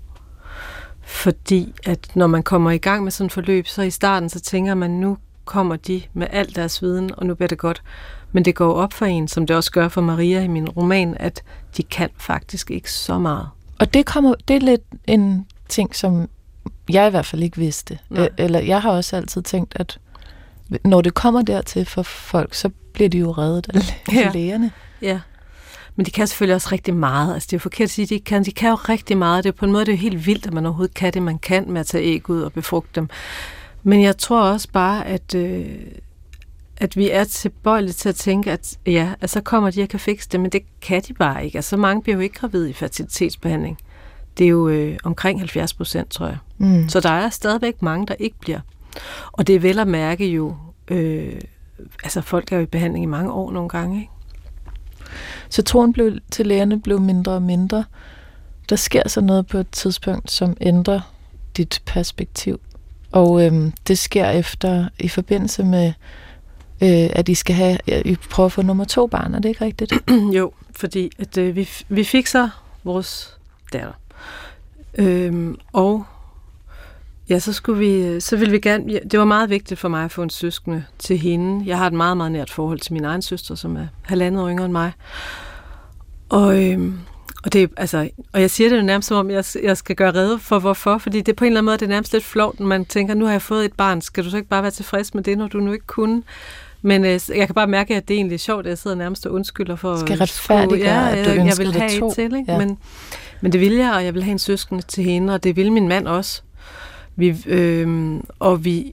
Fordi at når man kommer i gang med sådan et forløb, så i starten, så tænker man, nu kommer de med al deres viden, og nu bliver det godt. Men det går op for en, som det også gør for Maria i min roman, at de kan faktisk ikke så meget. Og det, kommer, det er lidt en ting, som jeg i hvert fald ikke vidste. Nej. Øh, Eller jeg har også altid tænkt, at når det kommer dertil for folk, så bliver de jo reddet af Ja. lægerne. Ja, men de kan selvfølgelig også rigtig meget. Altså det er jo forkert at sige, at de kan. De kan jo rigtig meget. Det er på en måde det er jo helt vildt, at man overhovedet kan det, man kan med at tage æg ud og befrugte dem. Men jeg tror også bare, at, øh, at vi er tilbøjelige til at tænke, at ja, at så kommer de og kan fikse det, men det kan de bare ikke. Altså mange bliver jo ikke gravide i fertilitetsbehandling. Det er jo øh, omkring halvfjerds procent, tror jeg. Mm. Så der er stadigvæk mange, der ikke bliver. Og det er vel at mærke jo, øh, altså folk er jo i behandling i mange år nogle gange, ikke? Så troen blev, til lægerne blev mindre og mindre. Der sker så noget på et tidspunkt, som ændrer dit perspektiv. Og øhm, det sker efter, i forbindelse med, øh, at I skal have, ja, I prøver at få nummer to barn, er det ikke rigtigt? Jo, fordi at, øh, vi, vi fik så vores datter. Øhm, og Ja, så skulle vi, så ville vi gerne, ja, det var meget vigtigt for mig at få en søskende til hende. Jeg har et meget, meget nært forhold til min egen søster, som er halvandet år yngre end mig. Og, øhm, og, det, altså, og jeg siger det jo nærmest som om, jeg, jeg skal gøre rede for hvorfor, fordi det på en eller anden måde det er nærmest lidt flovt, når man tænker, nu har jeg fået et barn, skal du så ikke bare være tilfreds med det, når du nu ikke kunne? Men øh, jeg kan bare mærke, at det er egentlig sjovt, at jeg sidder nærmest og undskylder for... Skal retfærdiggøre, ja, at du jeg, ønskede jeg vil have det to. et til, ikke? Ja. Men, men det vil jeg, og jeg vil have en søskende til hende, og det vil min mand også. Vi, øh, og vi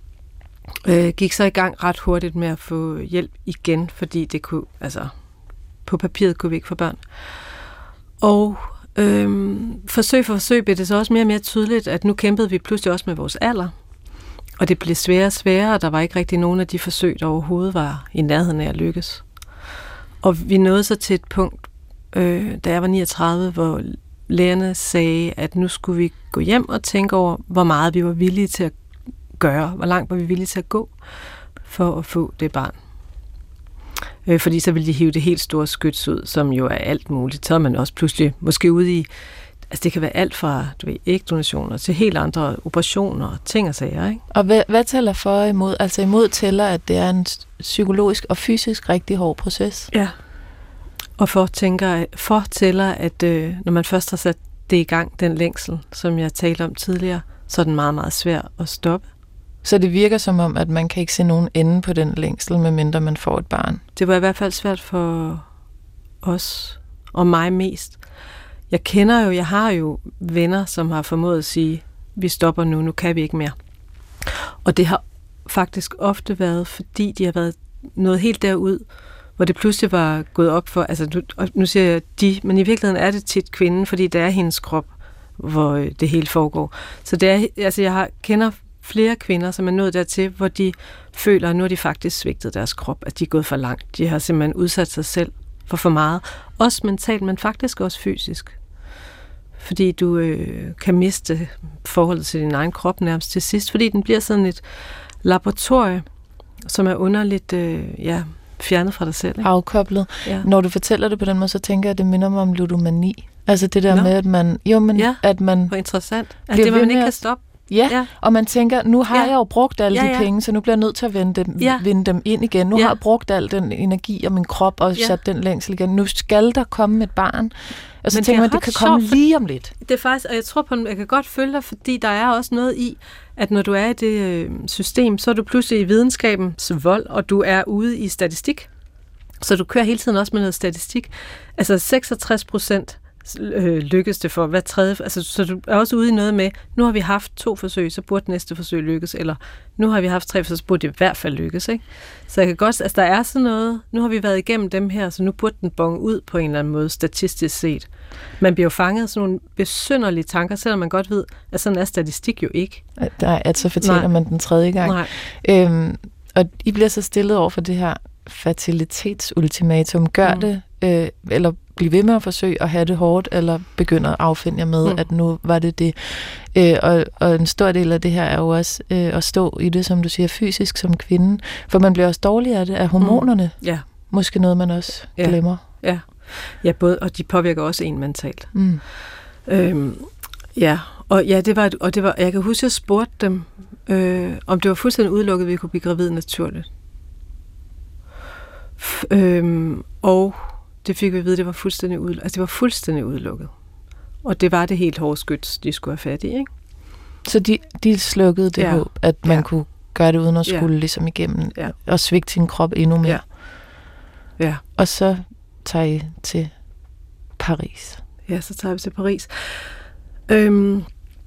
øh, gik så i gang ret hurtigt med at få hjælp igen, fordi det kunne, altså på papiret kunne vi ikke få børn. Og øh, forsøg for forsøg blev det så også mere og mere tydeligt, at nu kæmpede vi pludselig også med vores alder. Og det blev sværere og sværere, og der var ikke rigtig nogen af de forsøg, der overhovedet var i nærheden af at lykkes. Og vi nåede så til et punkt, øh, da jeg var niogtredive, hvor lægerne sagde, at nu skulle vi gå hjem og tænke over, hvor meget vi var villige til at gøre, hvor langt var vi villige til at gå for at få det barn. Øh, fordi så ville de hive det helt store skyts ud, som jo er alt muligt. Så er man også pludselig måske ude i, altså det kan være alt fra du ved, ægdonationer til helt andre operationer, ting og sager, ikke? Og hvad, hvad tæller for og imod? Altså imod tæller, at det er en psykologisk og fysisk rigtig hård proces. Ja. Og for, tænker, for tæller, at øh, når man først har sat det i gang, den længsel, som jeg talte om tidligere, så er den meget, meget svær at stoppe. Så det virker som om, at man kan ikke se nogen ende på den længsel, medmindre man får et barn. Det var i hvert fald svært for os, og mig mest. Jeg kender jo, jeg har jo venner, som har formået at sige, vi stopper nu, nu kan vi ikke mere. Og det har faktisk ofte været, fordi de har været noget helt derud, hvor det pludselig var gået op for, altså nu, nu siger jeg de, men i virkeligheden er det tit kvinden, fordi det er hendes krop, hvor det hele foregår. Så det er, altså jeg har, kender flere kvinder, som er nået dertil, hvor de føler, at nu har de faktisk svigtet deres krop, at de er gået for langt. De har simpelthen udsat sig selv for for meget. Også mentalt, men faktisk også fysisk. Fordi du øh, kan miste forholdet til din egen krop nærmest til sidst, fordi den bliver sådan et laboratorie, som er underligt øh, ja, fjernet fra dig selv. Ikke? Afkoblet. Ja. Når du fortæller det på den måde, så tænker jeg, at det minder mig om ludomani. Altså det der Nå. med, at man... Jo, men Ja. at man... Hvor interessant. At Bliver det, ved man med ikke at- kan stoppe. Ja, Ja. og man tænker, nu har Ja. jeg jo brugt alle Ja, de ja. penge, så nu bliver jeg nødt til at vinde dem, Ja. vinde dem ind igen. Nu Ja. har jeg brugt al den energi og min krop og Ja. sat den længsel igen. Nu skal der komme et barn. Og så Men tænker det er man, at det ret kan komme sjovt, for- lige om lidt. Det er faktisk, og jeg tror på, jeg kan godt følge dig, fordi der er også noget i, at når du er i det øh, system, så er du pludselig i videnskabens vold, og du er ude i statistik. Så du kører hele tiden også med noget statistik. Altså seksogtres procent øh, lykkes det for hver tredje. Altså, så du er også ude i noget med, nu har vi haft to forsøg, så burde næste forsøg lykkes, eller nu har vi haft tre forsøg, så burde det i hvert fald lykkes. Ikke? Så jeg kan godt, altså der er sådan noget, nu har vi været igennem dem her, så nu burde den bonge ud på en eller anden måde, statistisk set. Man bliver jo fanget af sådan nogle besynderlige tanker, selvom man godt ved, at sådan er statistik jo ikke. Der, at så fortæller Nej. man den tredje gang. Nej. Øhm, og I bliver så stillet over for det her fertilitetsultimatum. Gør Mm. det, øh, eller bliv ved med at forsøge at have det hårdt, eller begynder at affinde jer med, Mm. at nu var det det. Øh, og, og en stor del af det her er jo også øh, at stå i det, som du siger, fysisk som kvinde. For man bliver også dårligere af det, af hormonerne. Ja, Måske noget, man også Ja. glemmer. ja. Ja, både, og de påvirker også en mentalt. Mm. Øhm, ja, og ja, det var, og det var, jeg kan huske, at jeg spurgte dem, øh, om det var fuldstændig udelukket, at vi kunne blive gravid naturligt. F- øhm, og det fik vi at vide, det var fuldstændig udelukket. Altså, det var fuldstændig udelukket. Og det var det helt hårde skyts, de skulle have fat i, ikke? Så de, de slukkede det Ja. håb, at man Ja. kunne gøre det uden at Ja. skulle ligesom igennem Ja. og svigte sin krop endnu mere. Ja. Ja. Og så tager I til Paris. Ja, så tager vi til Paris. Øhm,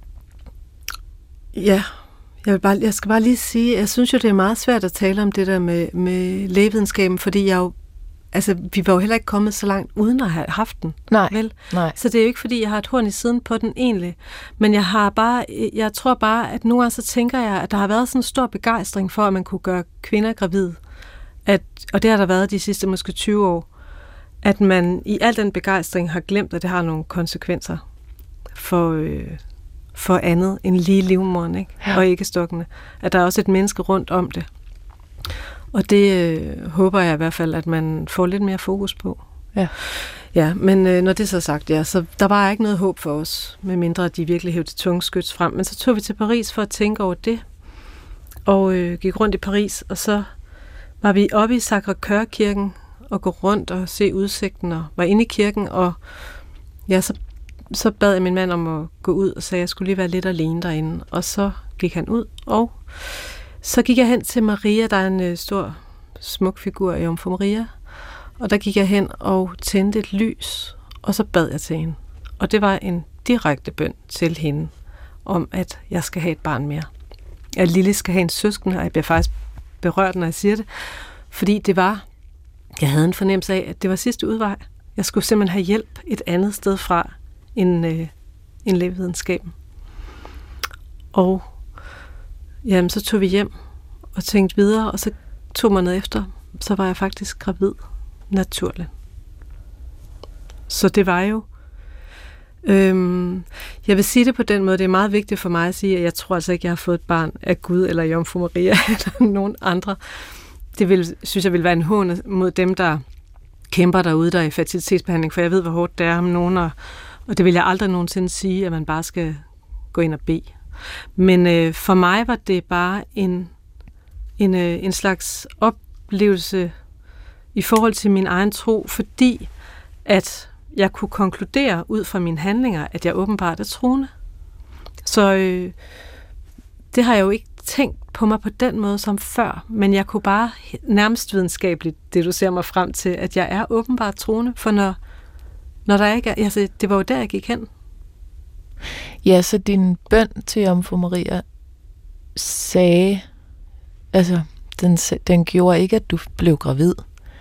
ja, jeg, vil bare, jeg skal bare lige sige, jeg synes jo, det er meget svært at tale om det der med, med lægevidenskaben, fordi jeg jo, altså, vi var jo heller ikke kommet så langt uden at have haft den. Nej, Vel? nej. Så det er jo ikke, fordi jeg har et horn i siden på den egentlig. Men jeg har bare, jeg tror bare, at nogle gange så tænker jeg, at der har været sådan en stor begejstring for, at man kunne gøre kvinder gravide. At, og det har der været de sidste måske tyve år. At man i al den begejstring har glemt, at det har nogle konsekvenser for, øh, for andet end lige livmoderen, ikke? Ja. Og ikke stokkene. At der er også et menneske rundt om det. Og det øh, håber jeg i hvert fald, at man får lidt mere fokus på. Ja. Ja, men øh, når det er så sagt, ja, så der var ikke noget håb for os, medmindre de virkelig hævde tunge skyts frem. Men så tog vi til Paris for at tænke over det, og øh, gik rundt i Paris, og så var vi oppe i Sacré-Cœur-kirken og gå rundt og se udsigten, og var inde i kirken, og ja, så, så bad jeg min mand om at gå ud og sagde, at jeg skulle lige være lidt alene derinde. Og så gik han ud, og så gik jeg hen til Maria, der er en øh, stor, smuk figur af Jomfru Maria, og der gik jeg hen og tændte et lys, og så bad jeg til hende. Og det var en direkte bøn til hende, om at jeg skal have et barn mere. At Lille skal have en søskende, og jeg bliver faktisk berørt, når jeg siger det, fordi det var, jeg havde en fornemmelse af, at det var sidste udvej. Jeg skulle simpelthen have hjælp et andet sted fra, end, øh, end lægevidenskaben. Og jamen, så tog vi hjem og tænkte videre, og så tog man noget efter, så var jeg faktisk gravid, naturligt. Så det var jo, øhm, jeg vil sige det på den måde, det er meget vigtigt for mig at sige, at jeg tror altså ikke, jeg har fået et barn af Gud, eller Jomfru Maria, eller nogen andre. Det vil, synes jeg vil være en hån mod dem, der kæmper derude, der er i fertilitetsbehandling, for jeg ved, hvor hårdt det er om nogen, og, og det vil jeg aldrig nogensinde sige, at man bare skal gå ind og bede. Men øh, for mig var det bare en, en, øh, en slags oplevelse i forhold til min egen tro, fordi at jeg kunne konkludere ud fra mine handlinger, at jeg åbenbart er troende. Så øh, det har jeg jo ikke tænkt på mig på den måde som før, men jeg kunne bare nærmest videnskabeligt deducere mig frem til, at jeg er åbenbart troende, for når, når der ikke er, altså, det var jo der, jeg gik hen. Ja, så din bøn til Jomfru Maria sagde, altså, den, den gjorde ikke, at du blev gravid,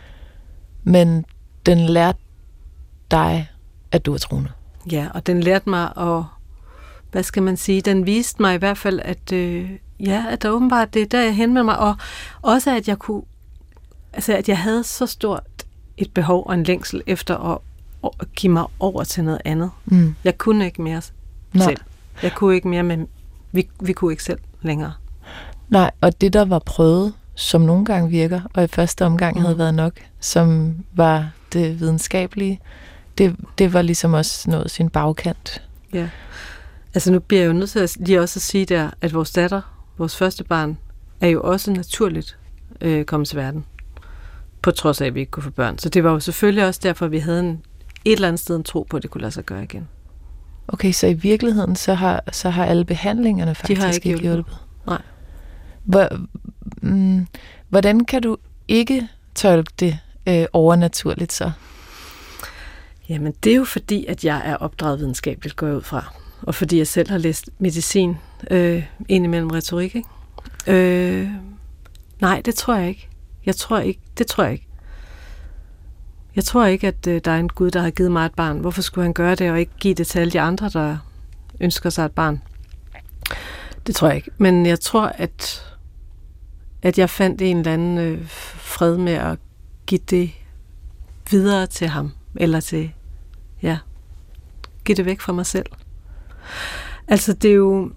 men den lærte dig, at du er troende. Ja, og den lærte mig at, hvad skal man sige, den viste mig i hvert fald, at øh, ja, at der åbenbart, det er der, jeg henvendte mig, og også, at jeg kunne, altså, at jeg havde så stort et behov og en længsel efter at, at give mig over til noget andet. Mm. Jeg kunne ikke mere Nej. selv. Jeg kunne ikke mere, men vi, vi kunne ikke selv længere. Nej, og det, der var prøvet, som nogle gange virker, og i første omgang mm. havde været nok, som var det videnskabelige, det, det var ligesom også noget sin bagkant. Ja. Altså nu bliver jeg jo nødt til at lige også at sige der, at vores datter, vores første barn, er jo også naturligt øh, kommet til verden. På trods af, at vi ikke kunne få børn. Så det var jo selvfølgelig også derfor, at vi havde en, et eller andet sted en tro på, at det kunne lade sig gøre igen. Okay, så i virkeligheden, så har, så har alle behandlingerne faktisk De har ikke ikke hjulpet. hjulpet? Nej. Hvor, mm, hvordan kan du ikke tolke det øh, overnaturligt så? Jamen, det er jo fordi, at jeg er opdraget videnskabeligt, går jeg ud fra. Og fordi jeg selv har læst medicin øh, indimellem retorik, ikke? Øh, nej, det tror jeg ikke. Jeg tror ikke. Det tror jeg ikke. Jeg tror ikke, at øh, der er en Gud, der har givet mig et barn. Hvorfor skulle han gøre det, og ikke give det til alle de andre, der ønsker sig et barn? Det tror jeg ikke. Men jeg tror, at, at jeg fandt en eller anden øh, fred med at give det videre til ham. Eller til, ja, give det væk fra mig selv. Altså, det er jo...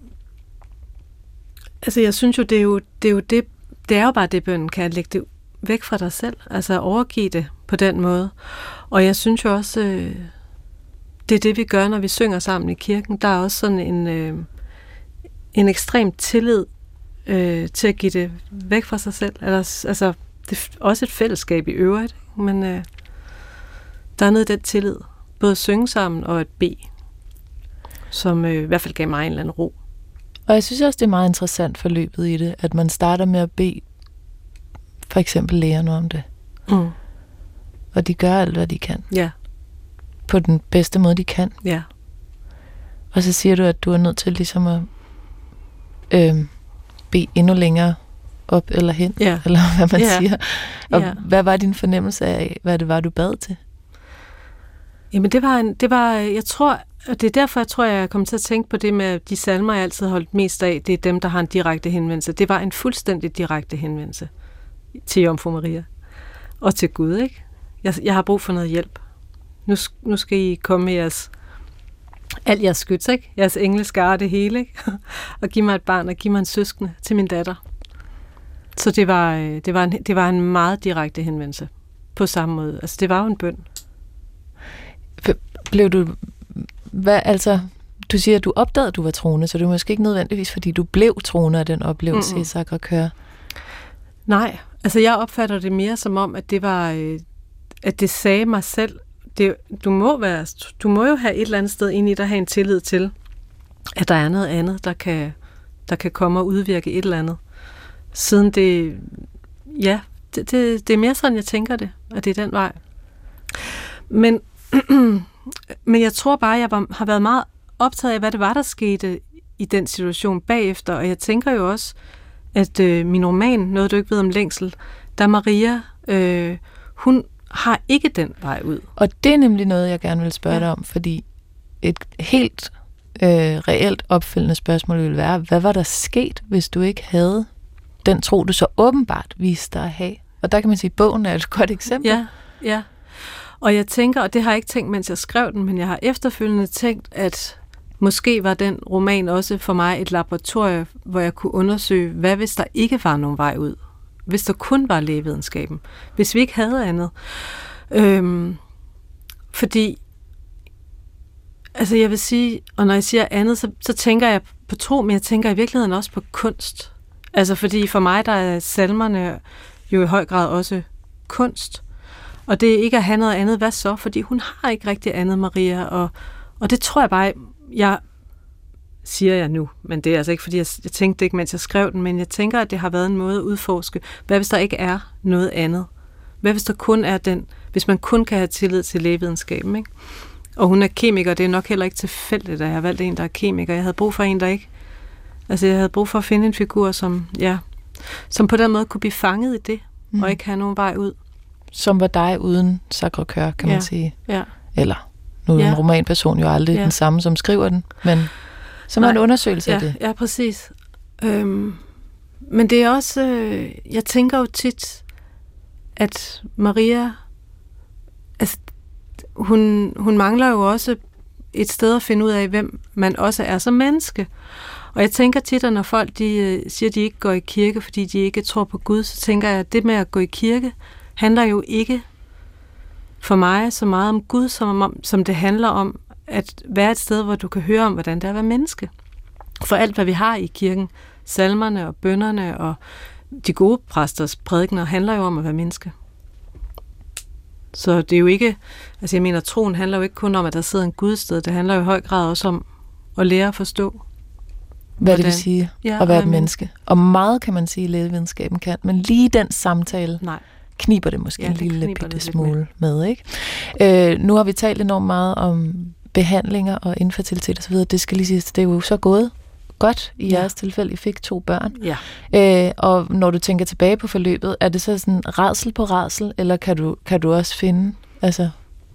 Altså, jeg synes jo, det er jo det, er jo det, det er jo bare det, bønnen kan lægge det væk fra dig selv. Altså, overgive det på den måde. Og jeg synes jo også, øh, det er det, vi gør, når vi synger sammen i kirken. Der er også sådan en, øh, en ekstrem tillid øh, til at give det væk fra sig selv. Ellers, altså, det er også et fællesskab i øvrigt, men øh, der er noget af den tillid. Både at synge sammen og at bede, som øh, i hvert fald gav mig en eller anden ro. Og jeg synes også, det er meget interessant forløbet i det, at man starter med at bede for eksempel lægerne om det. Mm. Og de gør alt, hvad de kan. Ja. På den bedste måde, de kan. Ja. Og så siger du, at du er nødt til ligesom at øh, bede endnu længere op eller hen, Ja. eller hvad man Ja. siger. Og Ja. hvad var din fornemmelse af, hvad det var, du bad til? Jamen det var, en, det var, jeg tror, og det er derfor, jeg tror, jeg kom til at tænke på det med de salmer, jeg altid har holdt mest af, det er dem, der har en direkte henvendelse. Det var en fuldstændig direkte henvendelse til Jomfru Maria og til Gud, ikke? Jeg, jeg har brug for noget hjælp. Nu, nu skal I komme med jeres, alt jeres skyts, ikke? Jeres engleskare, det hele, ikke? Og give mig et barn, og give mig en søskende til min datter. Så det var, det var, en, det var en meget direkte henvendelse på samme måde. Altså, det var jo en bøn. blev du... Hvad, altså, du siger, at du opdagede, at du var troende, så det er måske ikke nødvendigvis, fordi du blev troende af den oplevelse mm-hmm. i Sacré-Cœur. Nej, altså jeg opfatter det mere som om, at det var, øh, at det sagde mig selv. Det, du, må være, du må jo have et eller andet sted ind i dig have en tillid til, at der er noget andet, der kan, der kan komme og udvirke et eller andet. Siden det, ja, det, det, det er mere sådan, jeg tænker det, at det er den vej. Men, men jeg tror bare, jeg var, har været meget optaget af, hvad det var, der skete i den situation bagefter, og jeg tænker jo også, at øh, min roman, Noget du ikke ved om længsel, der Maria, øh, hun har ikke den vej ud. Og det er nemlig noget, jeg gerne vil spørge ja. dig om, fordi et helt øh, reelt opfølgende spørgsmål ville være, hvad var der sket, hvis du ikke havde den tro, du så åbenbart viste dig at have? Og der kan man sige, at bogen er et godt eksempel. Ja, ja. Og jeg tænker, og det har jeg ikke tænkt, mens jeg skrev den, men jeg har efterfølgende tænkt, at måske var den roman også for mig et laboratorium, hvor jeg kunne undersøge, hvad hvis der ikke var nogen vej ud? Hvis der kun var lægevidenskaben? Hvis vi ikke havde andet? Øhm, fordi, altså jeg vil sige, og når jeg siger andet, så, så tænker jeg på tro, men jeg tænker i virkeligheden også på kunst. Altså fordi for mig, der er salmerne jo i høj grad også kunst. Og det er ikke at have noget andet, hvad så? Fordi hun har ikke rigtig andet, Maria, og, og det tror jeg bare, jeg siger jeg nu, men det er altså ikke, fordi jeg, jeg tænkte det ikke, mens jeg skrev den, men jeg tænker, at det har været en måde at udforske. Hvad hvis der ikke er noget andet? Hvad hvis der kun er den, hvis man kun kan have tillid til lægevidenskaben, ikke? Og hun er kemiker, det er nok heller ikke tilfældigt, at jeg har valgt en, der er kemiker. Jeg havde brug for en, der ikke... Altså, jeg havde brug for at finde en figur, som, ja, som på den måde kunne blive fanget i det, mm. og ikke have nogen vej ud. Som var dig uden Sacré-Cœur, kan ja. man sige. Ja. Eller, nu er ja. en romanperson jo aldrig ja. den samme, som skriver den, men som er en undersøgelse ja, af det. Ja, præcis. Øhm, men det er også... Øh, jeg tænker jo tit, at Maria... Altså, hun, hun mangler jo også et sted at finde ud af, hvem man også er som menneske. Og jeg tænker tit, at når folk de, øh, siger, at de ikke går i kirke, fordi de ikke tror på Gud, så tænker jeg, at det med at gå i kirke handler jo ikke for mig så meget om Gud, som, om, som det handler om at være et sted, hvor du kan høre om, hvordan det er at være menneske. For alt, hvad vi har i kirken, salmerne og bønnerne og de gode præsters prædikener, handler jo om at være menneske. Så det er jo ikke, altså jeg mener, troen handler jo ikke kun om, at der sidder en Gud sted, det handler jo i høj grad også om at lære at forstå, hvad hvordan, det vil sige ja, at være et menneske. Og meget kan man sige, at lægevidenskaben kan, men lige den samtale nej. kniber det måske ja, en lille bitte smule med. med ikke? Øh, nu har vi talt enormt meget om behandlinger og infertilitet og så videre. Det skal lige siges, det er jo så gået godt i ja. jeres tilfælde. I fik to børn. Ja. Øh, og når du tænker tilbage på forløbet, er det så sådan rædsel på rædsel, eller kan du, kan du også finde, altså,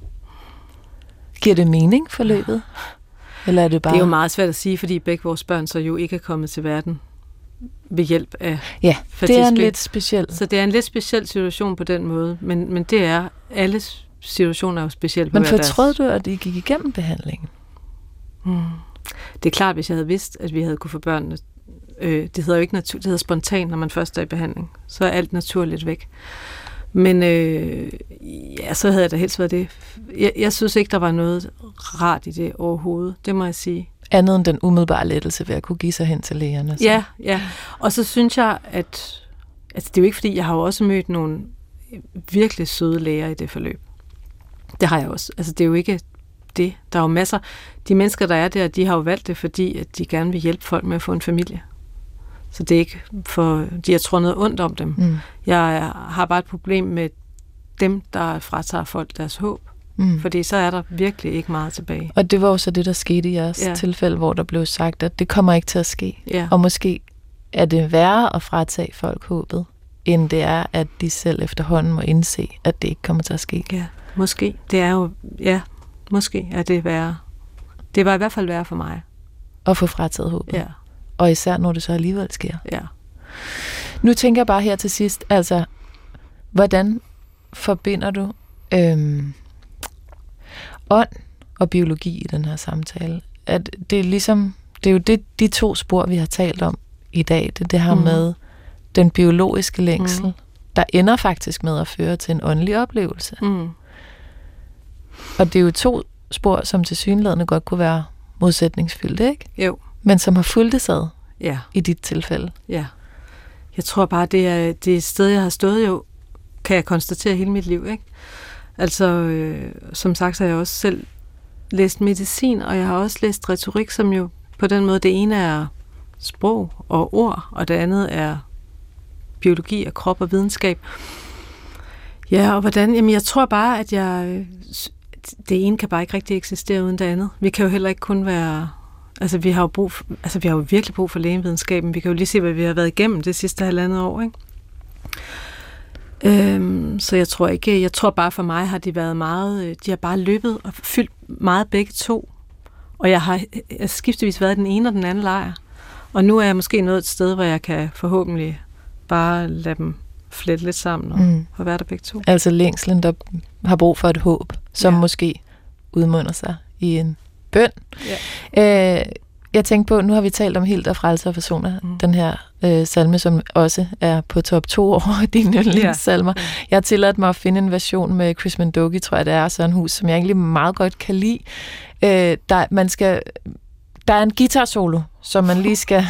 giver det mening forløbet? Eller er det bare... Det er jo meget svært at sige, fordi begge vores børn så jo ikke er kommet til verden ved hjælp af ja, fertilspil. Det er en lidt speciel. Så det er en lidt speciel situation på den måde, men, men det er, alle situationer er jo specielle på men hver deres. Men fortrød du, at I gik igennem behandlingen? Hmm. Det er klart, hvis jeg havde vidst, at vi havde kunne få børnene, øh, det hedder jo ikke natur, det hedder spontant, når man først er i behandling, så er alt naturligt væk. Men øh, ja, så havde jeg da helst været det. Jeg, jeg synes ikke, der var noget rart i det overhovedet, det må jeg sige. Andet end den umiddelbare lettelse ved at kunne give sig hen til lægerne. Så. Ja, ja. Og så synes jeg, at altså, det er jo ikke fordi, jeg har jo også mødt nogle virkelig søde læger i det forløb. Det har jeg også. Altså, det er jo ikke det. Der er jo masser. De mennesker, der er der, de har jo valgt det, fordi at de gerne vil hjælpe folk med at få en familie. Så det er ikke for, de har tror noget ondt om dem. Mm. Jeg har bare et problem med dem, der fratager folk deres håb. Mm. Fordi så er der virkelig ikke meget tilbage. Og det var jo så det, der skete i jeres ja. tilfælde, hvor der blev sagt, at det kommer ikke til at ske. Ja. Og måske er det værre at fratage folk håbet, end det er, at de selv efterhånden må indse, at det ikke kommer til at ske. Ja, måske. Det er jo, ja, måske er det værre. Det var i hvert fald værre for mig. At få frataget håbet. Ja. Og især når det så alligevel sker. Ja. Nu tænker jeg bare her til sidst, altså, hvordan forbinder du øhm, ånd og biologi i den her samtale? At det er ligesom, det er jo det, de to spor, vi har talt om i dag. Det, det her mm. med den biologiske længsel, mm. der ender faktisk med at føre til en åndelig oplevelse. Mm. Og det er jo to spor, som tilsyneladende godt kunne være modsætningsfyldte, ikke? Jo. Men som har fulgtes ad Ja. i dit tilfælde. Ja. Jeg tror bare, det er det er et sted, jeg har stået jo, kan jeg konstatere hele mit liv, ikke? Altså, øh, som sagt, så har jeg også selv læst medicin, og jeg har også læst retorik, som jo på den måde, det ene er sprog og ord, og det andet er biologi og krop og videnskab. Ja, og hvordan? Jamen, jeg tror bare, at jeg... Det ene kan bare ikke rigtig eksistere uden det andet. Vi kan jo heller ikke kun være... Altså, vi har jo, brug for, altså, vi har jo virkelig brug for lægevidenskaben. Vi kan jo lige se, hvad vi har været igennem det sidste halvandet år, ikke? Øhm, så jeg tror ikke... Jeg tror bare for mig har de været meget... De har bare løbet og fyldt meget begge to. Og jeg har jeg skiftevis været den ene og den anden lejr. Og nu er jeg måske nået et sted, hvor jeg kan forhåbentlig bare lade dem flette lidt sammen og, mm. og være der begge to. Altså længslen, der har brug for et håb, som Ja. måske udmunder sig i en bøn. Ja. Øh, jeg tænkte på, nu har vi talt om helt og frelser og forsoner, mm. den her øh, salme, som også er på top to over dine yndlingssalmer. Ja. Jeg har tilladt mig at finde en version med Chris Mendoki, tror jeg det er, Søren Hus, som jeg egentlig meget godt kan lide. Øh, der, man skal, der er en guitar-solo, som man lige skal...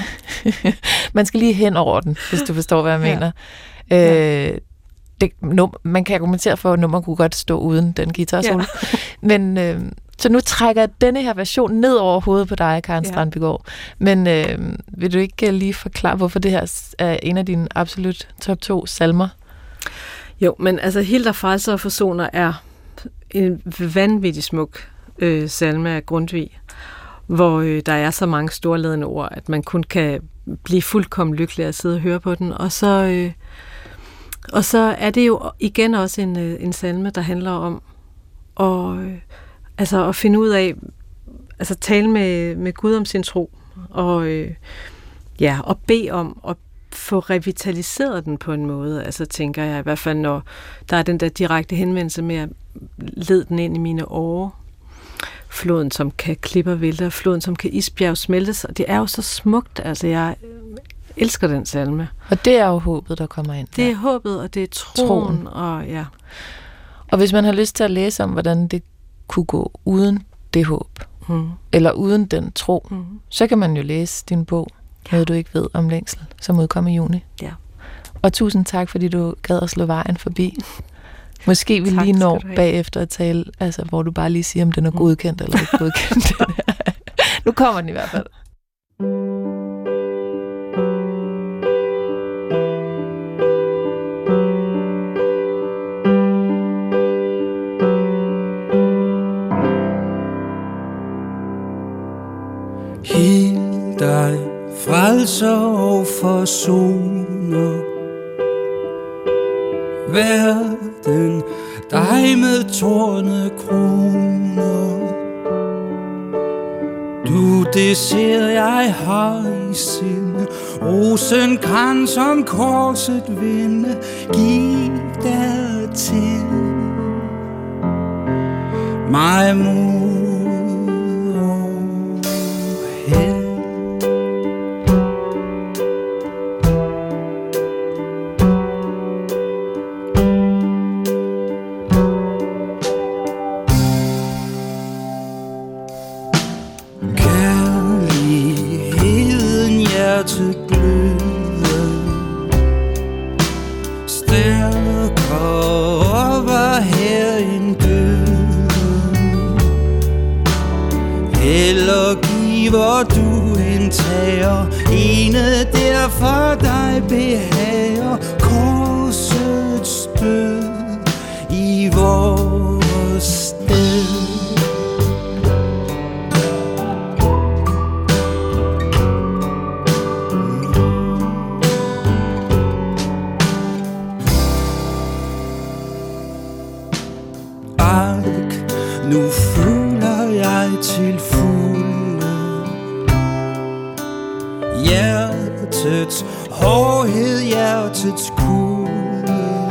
man skal lige hen over den, hvis du forstår, hvad jeg Ja. mener. Øh, det, num, man kan argumentere for, at nummer kunne godt stå uden den guitar-solo. Ja. Men... Øh, Så nu trækker jeg denne her version ned over hovedet på dig, Karen Ja. Strandbygaard. Men øh, vil du ikke lige forklare, hvorfor det her er en af dine absolut top to salmer? Jo, men altså Hilder Frelser og Forsoner er en vanvittig smuk øh, salme af Grundtvig, hvor øh, der er så mange storladende ord, at man kun kan blive fuldkommen lykkelig at sidde og høre på den. Og så, øh, og så er det jo igen også en, øh, en salme, der handler om at... Øh, Altså at finde ud af, altså tale med, med Gud om sin tro, og, øh, ja, og bede om at få revitaliseret den på en måde. Altså tænker jeg i hvert fald, når der er den der direkte henvendelse med at lede den ind i mine årer. Floden, som kan klippe og vælte, og floden, som kan isbjerg smeltes, og det er jo så smukt. Altså jeg elsker den salme. Og det er jo håbet, der kommer ind. Det er håbet, og det er troen, troen. Og ja. Og hvis man har lyst til at læse om, hvordan det kunne gå uden det håb, mm. eller uden den tro, mm. så kan man jo læse din bog, ja. Noget du ikke ved om længsel, som udkom i juni. Ja. Og tusind tak, fordi du gad at slå vejen forbi. Måske vi lige når bagefter at tale, altså, hvor du bare lige siger, om den er godkendt eller ikke godkendt. Nu kommer den i hvert fald. Hil dig, frelser og forsoner verden, dig med tornekroner. Du, det ser jeg har i sind, rosenkrans som korset vinde, giv dig til mig mod og held. Kærligheden hjertet gløder, stærkere var her en død. Eller giver du en tager, ene der for dig behager, korsets død i vores sted. Nu føler jeg til fulde hjertets hårdhed, hjertets kulde.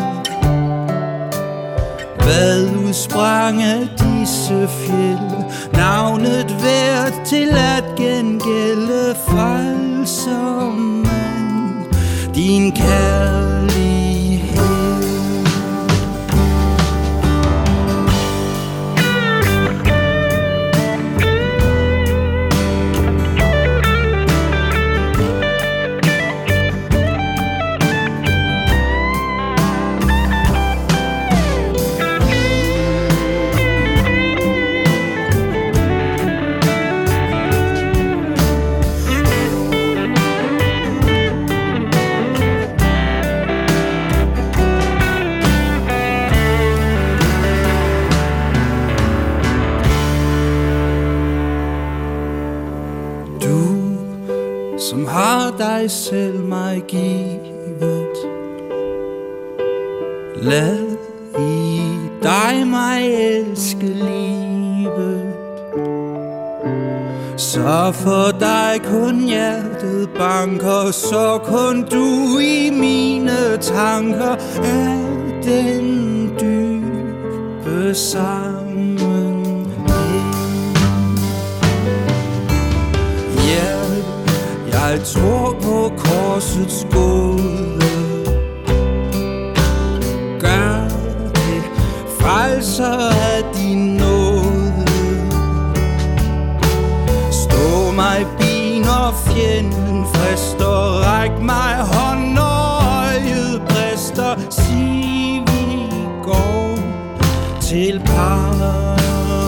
Hvad udsprang af disse fjeld, navnet værd til at gengælde, frelser man din kærlighed. som har dig selv mig givet. Lad i dig mig elske livet, så for dig kun hjertet banker, så kun du i mine tanker er den dybe sammenhæng. Ja, jeg tror på korsets gåde, gør det, frelser af din nåde. Stå mig bin og fjenden frister, ræk mig hånd når øjet brister. Sig vi går til paradis.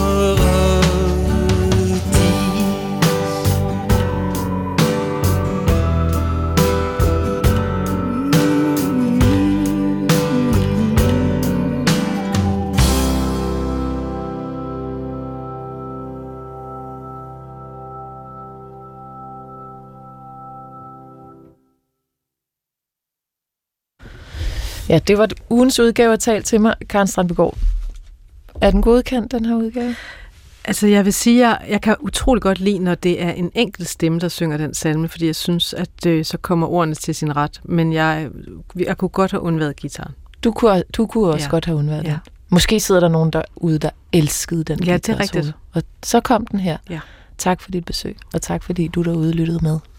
Ja, det var ugens udgave af Tal til mig. Karen Strandbygaard, er den godkendt, den her udgave? Altså, jeg vil sige, at jeg, jeg kan utrolig godt lide, når det er en enkelt stemme, der synger den salme, fordi jeg synes, at øh, så kommer ordene til sin ret. Men jeg, jeg kunne godt have undværet guitaren. Du kunne, du kunne også ja. godt have undværet ja. den. Måske sidder der nogen derude, der elskede den. Ja, det er rigtigt. Og så kom den her. Ja. Tak for dit besøg, og tak fordi du derude lyttede med.